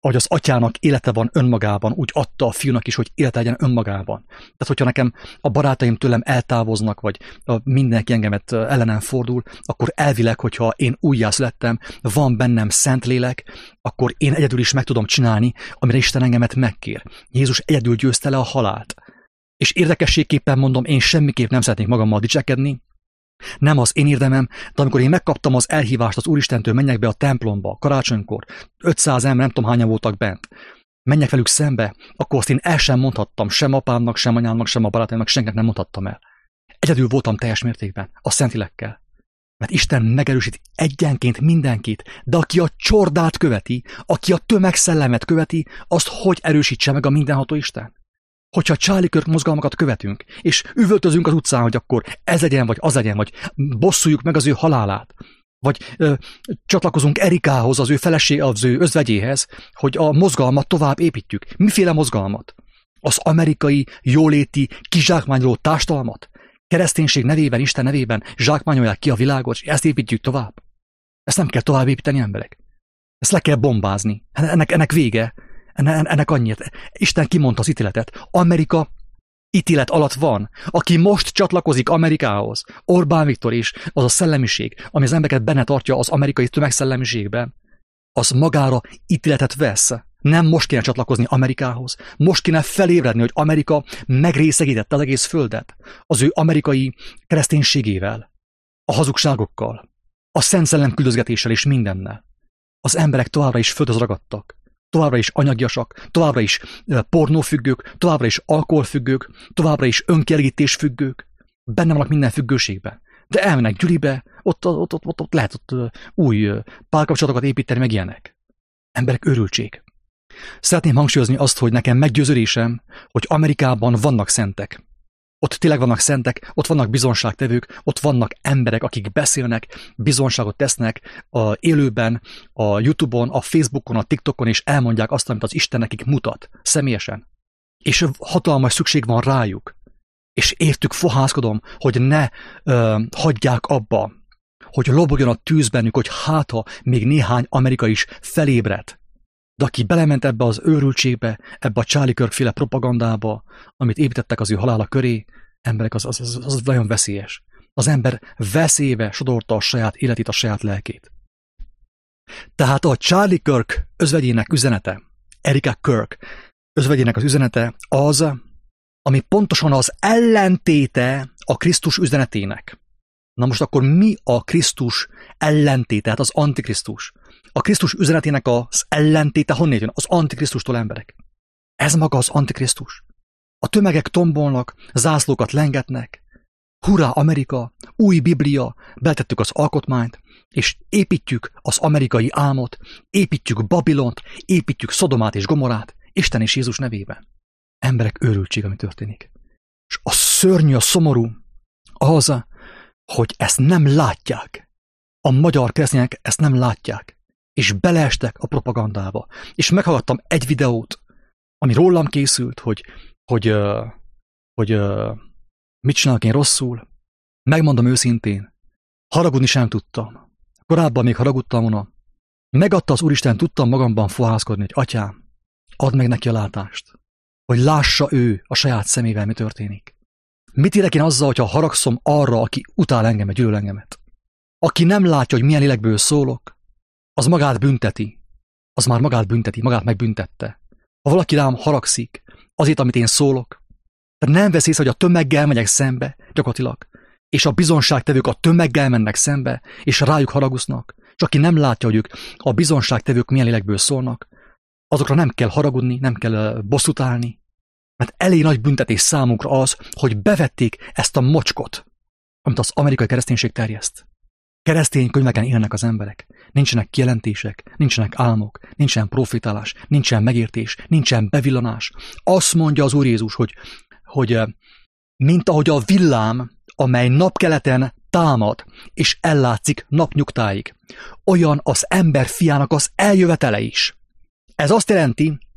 ahogy az atyának élete van önmagában, úgy adta a fiúnak is, hogy élete legyen önmagában. Tehát, hogyha nekem a barátaim tőlem eltávoznak, vagy mindenki engemet ellenem fordul, akkor elvileg, hogyha én újjászülettem, van bennem Szentlélek, akkor én egyedül is meg tudom csinálni, amire Isten engemet megkér. Jézus egyedül győzte le a halált. És érdekességképpen mondom, én semmiképp nem szeretnék magammal dicsekedni, nem az én érdemem, de amikor én megkaptam az elhívást az Úristentől, menjek be a templomba karácsonykor, ötszáz ember, nem tudom hányan voltak bent, menjek velük szembe, akkor azt én el sem mondhattam, sem apámnak, sem anyámnak, sem a barátaimnak, senkinek nem mondhattam el. Egyedül voltam teljes mértékben, a Szentlélekkel. Mert Isten megerősít egyenként mindenkit, de aki a csordát követi, aki a tömegszellemet követi, azt hogy erősítse meg a mindenható Isten? Hogyha Charlie Kirk mozgalmakat követünk, és üvöltözünk az utcán, hogy akkor ez legyen, vagy az legyen, vagy bosszuljuk meg az ő halálát, vagy ö, csatlakozunk Erikához, az ő feleség, az ő özvegyéhez, hogy a mozgalmat tovább építjük. Miféle mozgalmat? Az amerikai jóléti kizsákmányoló társadalmat? Kereszténység nevében, Isten nevében zsákmányolják ki a világot, és ezt építjük tovább? Ezt nem kell tovább építeni, emberek. Ezt le kell bombázni. Ennek, ennek vége. Ennek annyit. Isten kimondta az ítéletet. Amerika ítélet alatt van. Aki most csatlakozik Amerikához, Orbán Viktor is, az a szellemiség, ami az embereket benne tartja az amerikai tömegszellemiségben, az magára ítéletet vesz. Nem most kéne csatlakozni Amerikához. Most kéne felébredni, hogy Amerika megrészegítette az egész földet az ő amerikai kereszténységével, a hazugságokkal, a szent szellem küldözgetéssel és mindennel. Az emberek továbbra is földhöz ragadtak. Továbbra is anyagiasak, továbbra is pornófüggők, továbbra is alkoholfüggők, továbbra is önkielégítésfüggők. Benne vannak minden függőségben. De elmennek gyülibe, ott, ott, ott, ott, ott lehet ott új párkapcsolatokat építeni, meg ilyenek. Emberek őrültség. Szeretném hangsúlyozni azt, hogy nekem meggyőződésem, hogy Amerikában vannak szentek. Ott tényleg vannak szentek, ott vannak bizonságtevők, ott vannak emberek, akik beszélnek, bizonságot tesznek a élőben, a YouTube-on, a Facebookon, a TikTokon, és elmondják azt, amit az Isten nekik mutat, személyesen. És hatalmas szükség van rájuk. És értük fohászkodom, hogy ne ö, hagyják abba, hogy lobogjon a tűz bennük, hogy hát ha még néhány amerikai is felébred. De aki belement ebbe az őrültségbe, ebbe a Charlie Kirk-féle propagandába, amit építettek az ő halála köré, emberek, az, az, az, az nagyon veszélyes. Az ember veszélybe sodorta a saját életét, a saját lelkét. Tehát a Charlie Kirk özvegyének üzenete, Erika Kirk özvegyének az üzenete az, ami pontosan az ellentéte a Krisztus üzenetének. Na most akkor mi a Krisztus ellentéte, tehát az Antikrisztus? A Krisztus üzenetének az ellentéte honnét jön? Az Antikrisztustól, emberek. Ez maga az Antikrisztus. A tömegek tombolnak, zászlókat lengetnek. Hurrá, Amerika, új Biblia, beltettük az alkotmányt, és építjük az amerikai álmot, építjük Babilont, építjük Szodomát és Gomorát, Isten és Jézus nevében. Emberek, őrültség, ami történik. És a szörnyű, a szomorú az, hogy ezt nem látják. A magyar keresztények ezt nem látják. És beleestek a propagandába. És meghallgattam egy videót, ami rólam készült, hogy, hogy, hogy, hogy mit csinálok én rosszul. Megmondom őszintén, haragudni sem tudtam. Korábban még haragudtam volna. Megadta az Úristen, tudtam magamban fohászkodni, hogy atyám, add meg neki a látást, hogy lássa ő a saját szemével, mi történik. Mit érek én azzal, hogyha haragszom arra, aki utál engemet, gyűlöl engemet? Aki nem látja, hogy milyen lélekből szólok, az magát bünteti. Az már magát bünteti, magát megbüntette. Ha valaki rám haragszik azért, amit én szólok, tehát nem vesz észre, hogy a tömeggel megyek szembe, gyakorlatilag, és a bizonságtevők a tömeggel mennek szembe, és rájuk haragusznak, és aki nem látja, hogy ők a bizonságtevők milyen lélekből szólnak, azokra nem kell haragudni, nem kell bosszút állni, mert elég nagy büntetés számunkra az, hogy bevették ezt a mocskot, amit az amerikai kereszténység terjeszt. Keresztény könyveken élnek az emberek. Nincsenek kijelentések, nincsenek álmok, nincsen profitálás, nincsen megértés, nincsen bevillanás. Azt mondja az Úr Jézus, hogy, hogy mint ahogy a villám, amely napkeleten támad, és ellátszik napnyugtáig, olyan az ember fiának az eljövetele is. Ez azt jelenti,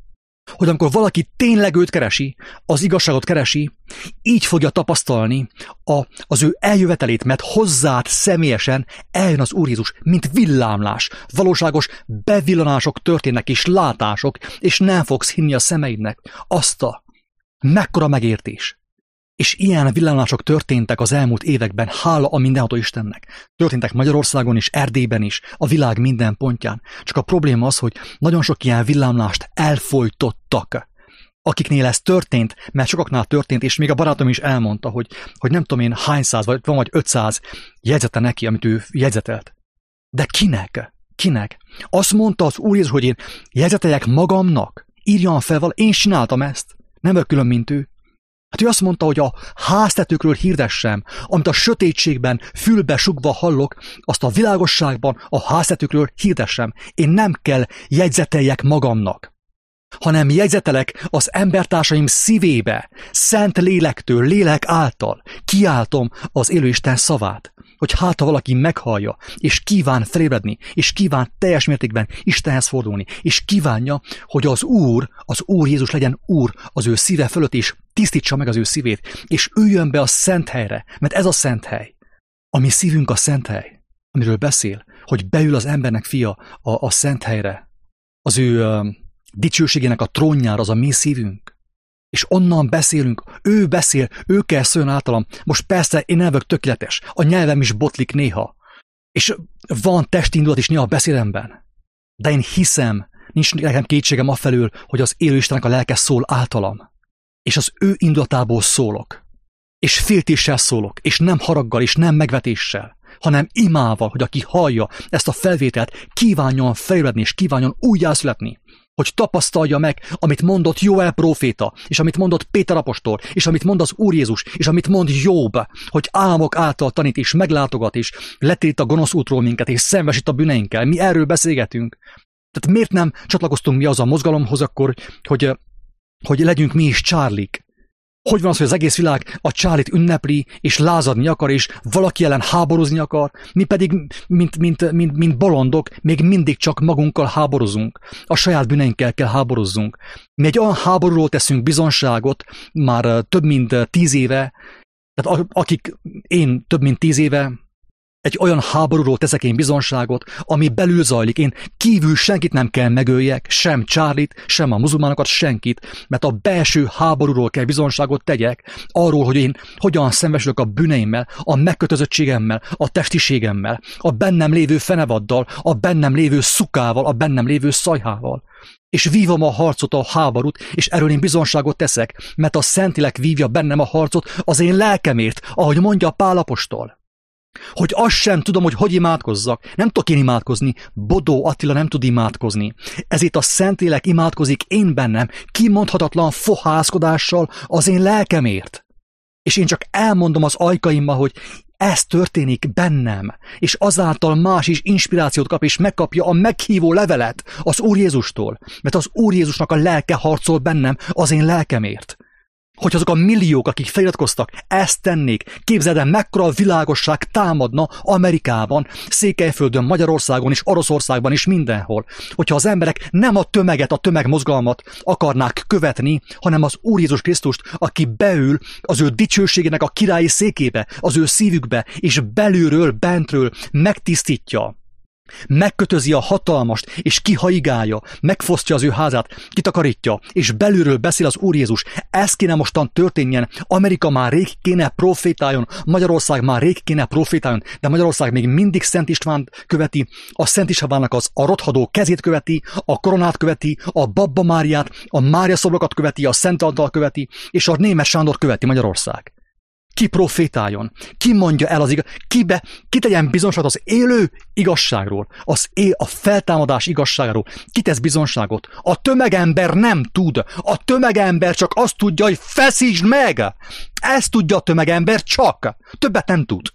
hogy amikor valaki tényleg őt keresi, az igazságot keresi, így fogja tapasztalni a, az ő eljövetelét, mert hozzád személyesen eljön az Úr Jézus, mint villámlás. Valóságos bevillanások történnek, és látások, és nem fogsz hinni a szemeidnek. Azt a mekkora megértés. És ilyen villámlások történtek az elmúlt években, hála a mindenható Istennek. Történtek Magyarországon is, Erdélyben is, a világ minden pontján. Csak a probléma az, hogy nagyon sok ilyen villámlást elfojtottak. Akiknél ez történt, mert sokaknál történt, és még a barátom is elmondta, hogy, hogy nem tudom én hány száz, vagy van vagy ötszáz jegyzete neki, amit ő jegyzetelt. De kinek? Kinek? Azt mondta az Úr Jézus, hogy én jegyzeteljek magamnak, írjam fel vala, én csináltam ezt. Nem vagyok külön, mint ő. Hát ő azt mondta, hogy a háztetőkről hirdessem, amit a sötétségben fülbe sugva hallok, azt a világosságban a háztetőkről hirdessem. Én nem kell jegyzeteljek magamnak, hanem jegyzetelek az embertársaim szívébe, szent lélektől, lélek által kiáltom az élő Isten szavát, hogy hát ha valaki meghallja, és kíván felébredni, és kíván teljes mértékben Istenhez fordulni, és kívánja, hogy az Úr, az Úr Jézus legyen Úr az ő szíve fölött, és tisztítsa meg az ő szívét, és üljön be a szent helyre, mert ez a szent hely. A mi szívünk a szent hely, amiről beszél, hogy beül az embernek fia a, a szent helyre, az ő uh, dicsőségének a trónjára, az a mi szívünk. És onnan beszélünk, ő beszél, ő kell szóljon általam. Most persze én nem vagyok tökéletes, a nyelvem is botlik néha, és van testindulat is néha a beszélemben. De én hiszem, nincs nekem kétségem afelől, hogy az élő Istennek a lelke szól általam. És az ő indulatából szólok. És féltéssel szólok, és nem haraggal, és nem megvetéssel, hanem imával, hogy aki hallja ezt a felvételt, kívánjon felébredni, és kívánjon újjászületni. Hogy tapasztalja meg, amit mondott Jóel próféta, és amit mondott Péter apostol, és amit mond az Úr Jézus, és amit mond Jobb, hogy álmok által tanít, és meglátogat, és letét a gonosz útról minket, és szembesít a bűneinkkel. Mi erről beszélgetünk. Tehát miért nem csatlakoztunk mi az a mozgalomhoz akkor, hogy, hogy legyünk mi is Charlie-k? Hogy van az, hogy az egész világ a Charlie-t ünnepli, és lázadni akar, és valaki ellen háborúzni akar, mi pedig, mint, mint, mint, mint bolondok, még mindig csak magunkkal háborúzunk. A saját bűneinkkel kell háborúzzunk. Mi egy olyan háborúról teszünk bizonságot, már több mint tíz éve, tehát akik én több mint tíz éve, egy olyan háborúról teszek én bizonságot, ami belül zajlik. Én kívül senkit nem kell megöljek, sem Charlie-t, sem a muzulmánokat, senkit, mert a belső háborúról kell bizonságot tegyek, arról, hogy én hogyan szembesülök a bűneimmel, a megkötözöttségemmel, a testiségemmel, a bennem lévő fenevaddal, a bennem lévő szukával, a bennem lévő szajhával. És vívom a harcot, a háborút, és erről én bizonságot teszek, mert a Szentlélek vívja bennem a harcot az én lelkemért, ahogy mondja Pál apostol. Hogy azt sem tudom, hogy hogy imádkozzak. Nem tudok én imádkozni. Bodó Attila nem tud imádkozni. Ezért a Szentlélek imádkozik én bennem, kimondhatatlan fohászkodással az én lelkemért. És én csak elmondom az ajkaimmal, hogy ez történik bennem, és azáltal más is inspirációt kap, és megkapja a meghívó levelet az Úr Jézustól. Mert az Úr Jézusnak a lelke harcol bennem az én lelkemért. Hogy azok a milliók, akik feliratkoztak, ezt tennék, képzeld el, mekkora világosság támadna Amerikában, Székelyföldön, Magyarországon és Oroszországban is mindenhol. Hogyha az emberek nem a tömeget, a tömegmozgalmat akarnák követni, hanem az Úr Jézus Krisztust, aki beül az ő dicsőségének a királyi székébe, az ő szívükbe, és belülről, bentről megtisztítja. Megkötözi a hatalmast, és kihaigálja, megfosztja az ő házát, kitakarítja, és belülről beszél az Úr Jézus. Ez kéne mostan történjen. Amerika már rég kéne profétáljon, Magyarország már rég kéne profétáljon, de Magyarország még mindig Szent Istvánt követi, a Szent Istvánnak az a rothadó kezét követi, a koronát követi, a Babba Máriát, a Mária szobrokat követi, a Szent Antal követi, és a Németh Sándor követi Magyarország. Ki profétáljon, ki mondja el az igaz, kibe, ki tegyen bizonságot az élő igazságról, az é, a feltámadás igazságáról, ki tesz bizonságot. A tömegember nem tud, a tömegember csak azt tudja, hogy feszítsd meg! Ezt tudja a tömegember csak, többet nem tud.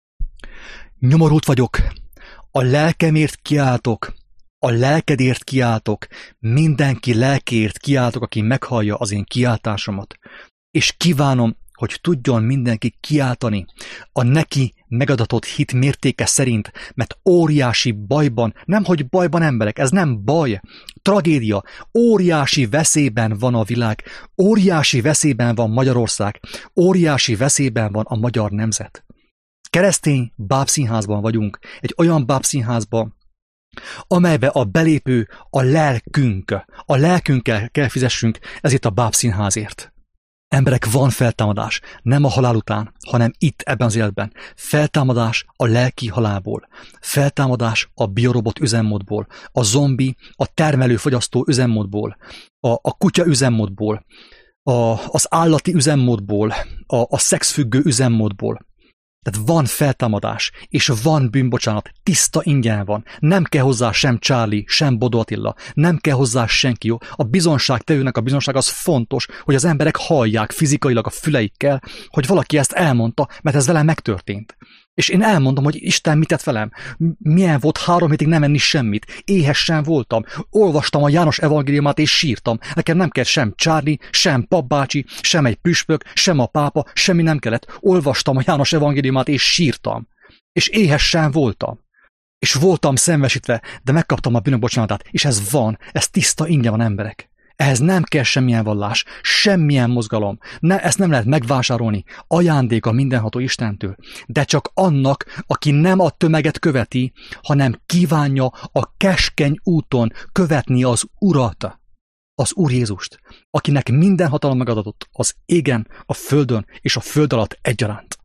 Nyomorult vagyok, a lelkemért kiáltok, a lelkedért kiáltok, mindenki lelkéért kiáltok, aki meghallja az én kiáltásomat, és kívánom, hogy tudjon mindenki kiáltani a neki megadatott hit mértéke szerint, mert óriási bajban, nemhogy bajban emberek, ez nem baj, tragédia, óriási veszélyben van a világ, óriási veszélyben van Magyarország, óriási veszélyben van a magyar nemzet. Keresztény bábszínházban vagyunk, egy olyan bábszínházban, amelybe a belépő a lelkünk, a lelkünkkel kell fizessünk, ez itt a bábszínházért. Emberek, van feltámadás, nem a halál után, hanem itt, ebben az életben. Feltámadás a lelki halálból, feltámadás a biorobot üzemmódból, a zombi, a termelő-fogyasztó üzemmódból, a, a kutya üzemmódból, a, az állati üzemmódból, a, a szexfüggő üzemmódból. Tehát van feltámadás, és van bűnbocsánat, tiszta ingyen van. Nem kell hozzá sem Charlie, sem Bodó Attila, nem kell hozzá senki, jó? A bizonságtevőnek a bizonság az fontos, hogy az emberek hallják fizikailag a füleikkel, hogy valaki ezt elmondta, mert ez velem megtörtént. És én elmondom, hogy Isten mit tett velem. Milyen volt három hétig nem enni semmit. Éhessen voltam. Olvastam a János evangéliumát és sírtam. Nekem nem kellett sem Charlie, sem papbácsi, sem egy püspök, sem a pápa, semmi nem kellett. Olvastam a János evangéliumát és sírtam. És éhessen voltam. És voltam szenvesítve, de megkaptam a bűnök bocsánatát. És ez van, ez tiszta ingyen van, emberek. Ehhez nem kell semmilyen vallás, semmilyen mozgalom. Ne, ezt nem lehet megvásárolni. Ajándék a mindenható Istentől. De csak annak, aki nem a tömeget követi, hanem kívánja a keskeny úton követni az Urat, az Úr Jézust, akinek minden hatalom megadatott az égen, a földön és a föld alatt egyaránt.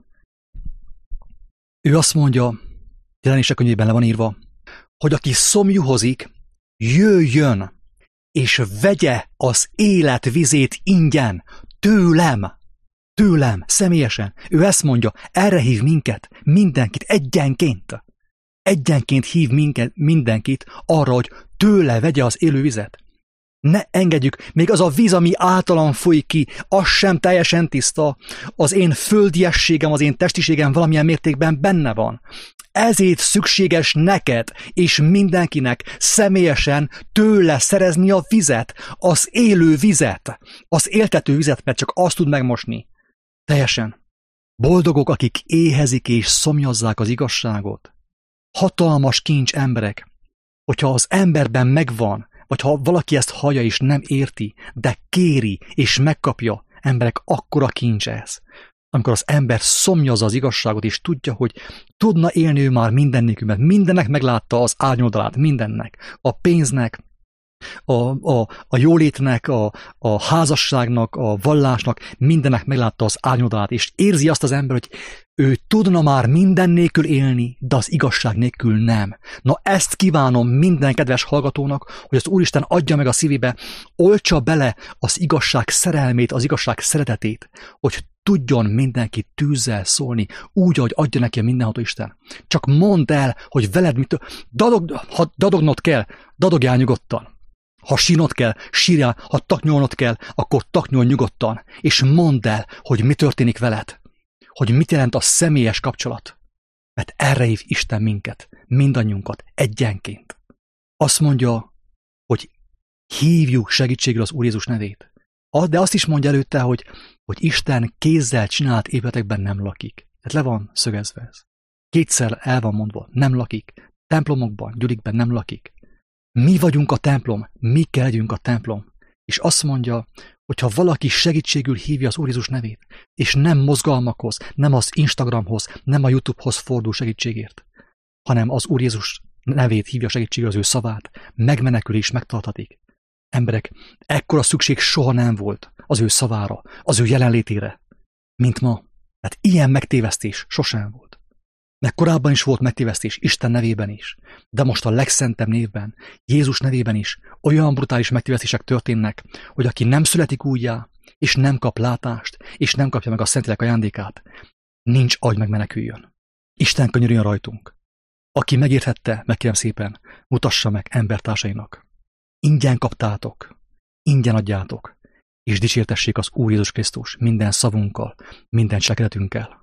Ő azt mondja, Jelenések könyvében le van írva, hogy aki szomjúhozik, jöjjön, és vegye az élet vizét ingyen, tőlem, tőlem, személyesen. Ő ezt mondja, erre hív minket, mindenkit, egyenként. Egyenként hív minket, mindenkit arra, hogy tőle vegye az élő vizet. Ne engedjük, még az a víz, ami általam folyik ki, az sem teljesen tiszta, az én földiességem, az én testiségem valamilyen mértékben benne van. Ezért szükséges neked és mindenkinek személyesen tőle szerezni a vizet, az élő vizet, az éltető vizet, mert csak azt tud megmosni. Teljesen. Boldogok, akik éhezik és szomjazzák az igazságot. Hatalmas kincs emberek. Hogyha az emberben megvan, vagy ha valaki ezt hallja és nem érti, de kéri és megkapja, emberek, akkora kincs ez. Amikor az ember szomjazza az igazságot, és tudja, hogy tudna élni ő már minden nélkül, mert mindennek meglátta az árnyoldalát, mindennek. A pénznek, a, a, a jólétnek, a, a házasságnak, a vallásnak, mindennek meglátta az árnyoldalát, és érzi azt az ember, hogy ő tudna már minden nélkül élni, de az igazság nélkül nem. Na ezt kívánom minden kedves hallgatónak, hogy az Úristen adja meg a szívébe, oltsa bele az igazság szerelmét, az igazság szeretetét, hogy tudjon mindenki tűzzel szólni, úgy, ahogy adja neki a mindenható Isten. Csak mondd el, hogy veled mit... Dadog, ha dadognod kell, dadogjál nyugodtan. Ha sírnod kell, sírjál, ha taknyolnod kell, akkor taknyolj nyugodtan, és mondd el, hogy mi történik veled. Hogy mit jelent a személyes kapcsolat. Mert erre hív Isten minket, mindannyiunkat, egyenként. Azt mondja, hogy hívjuk segítségre az Úr Jézus nevét. De azt is mondja előtte, hogy, hogy Isten kézzel csinált épületekben nem lakik. Tehát le van szögezve ez. Kétszer el van mondva, nem lakik. Templomokban, gyülikben nem lakik. Mi vagyunk a templom, mi kell legyünk a templom. És azt mondja, hogy ha valaki segítségül hívja az Úr Jézus nevét, és nem mozgalmakhoz, nem az Instagramhoz, nem a YouTube-hoz fordul segítségért, hanem az Úr Jézus nevét hívja segítségül, az ő szavát, megmenekül és megtartatik. Emberek, ekkora szükség soha nem volt az ő szavára, az ő jelenlétére, mint ma. Tehát ilyen megtévesztés sosem volt. Mert korábban is volt megtévesztés, Isten nevében is. De most a legszentebb névben, Jézus nevében is olyan brutális megtévesztések történnek, hogy aki nem születik újjá, és nem kap látást, és nem kapja meg a Szentlélek ajándékát, nincs agy megmeneküljön. Isten könyörüljön rajtunk. Aki megérthette, megkérem szépen, mutassa meg embertársainak. Ingyen kaptátok, ingyen adjátok, és dicsértessék az Úr Jézus Krisztus minden szavunkkal, minden cselekedetünkkel.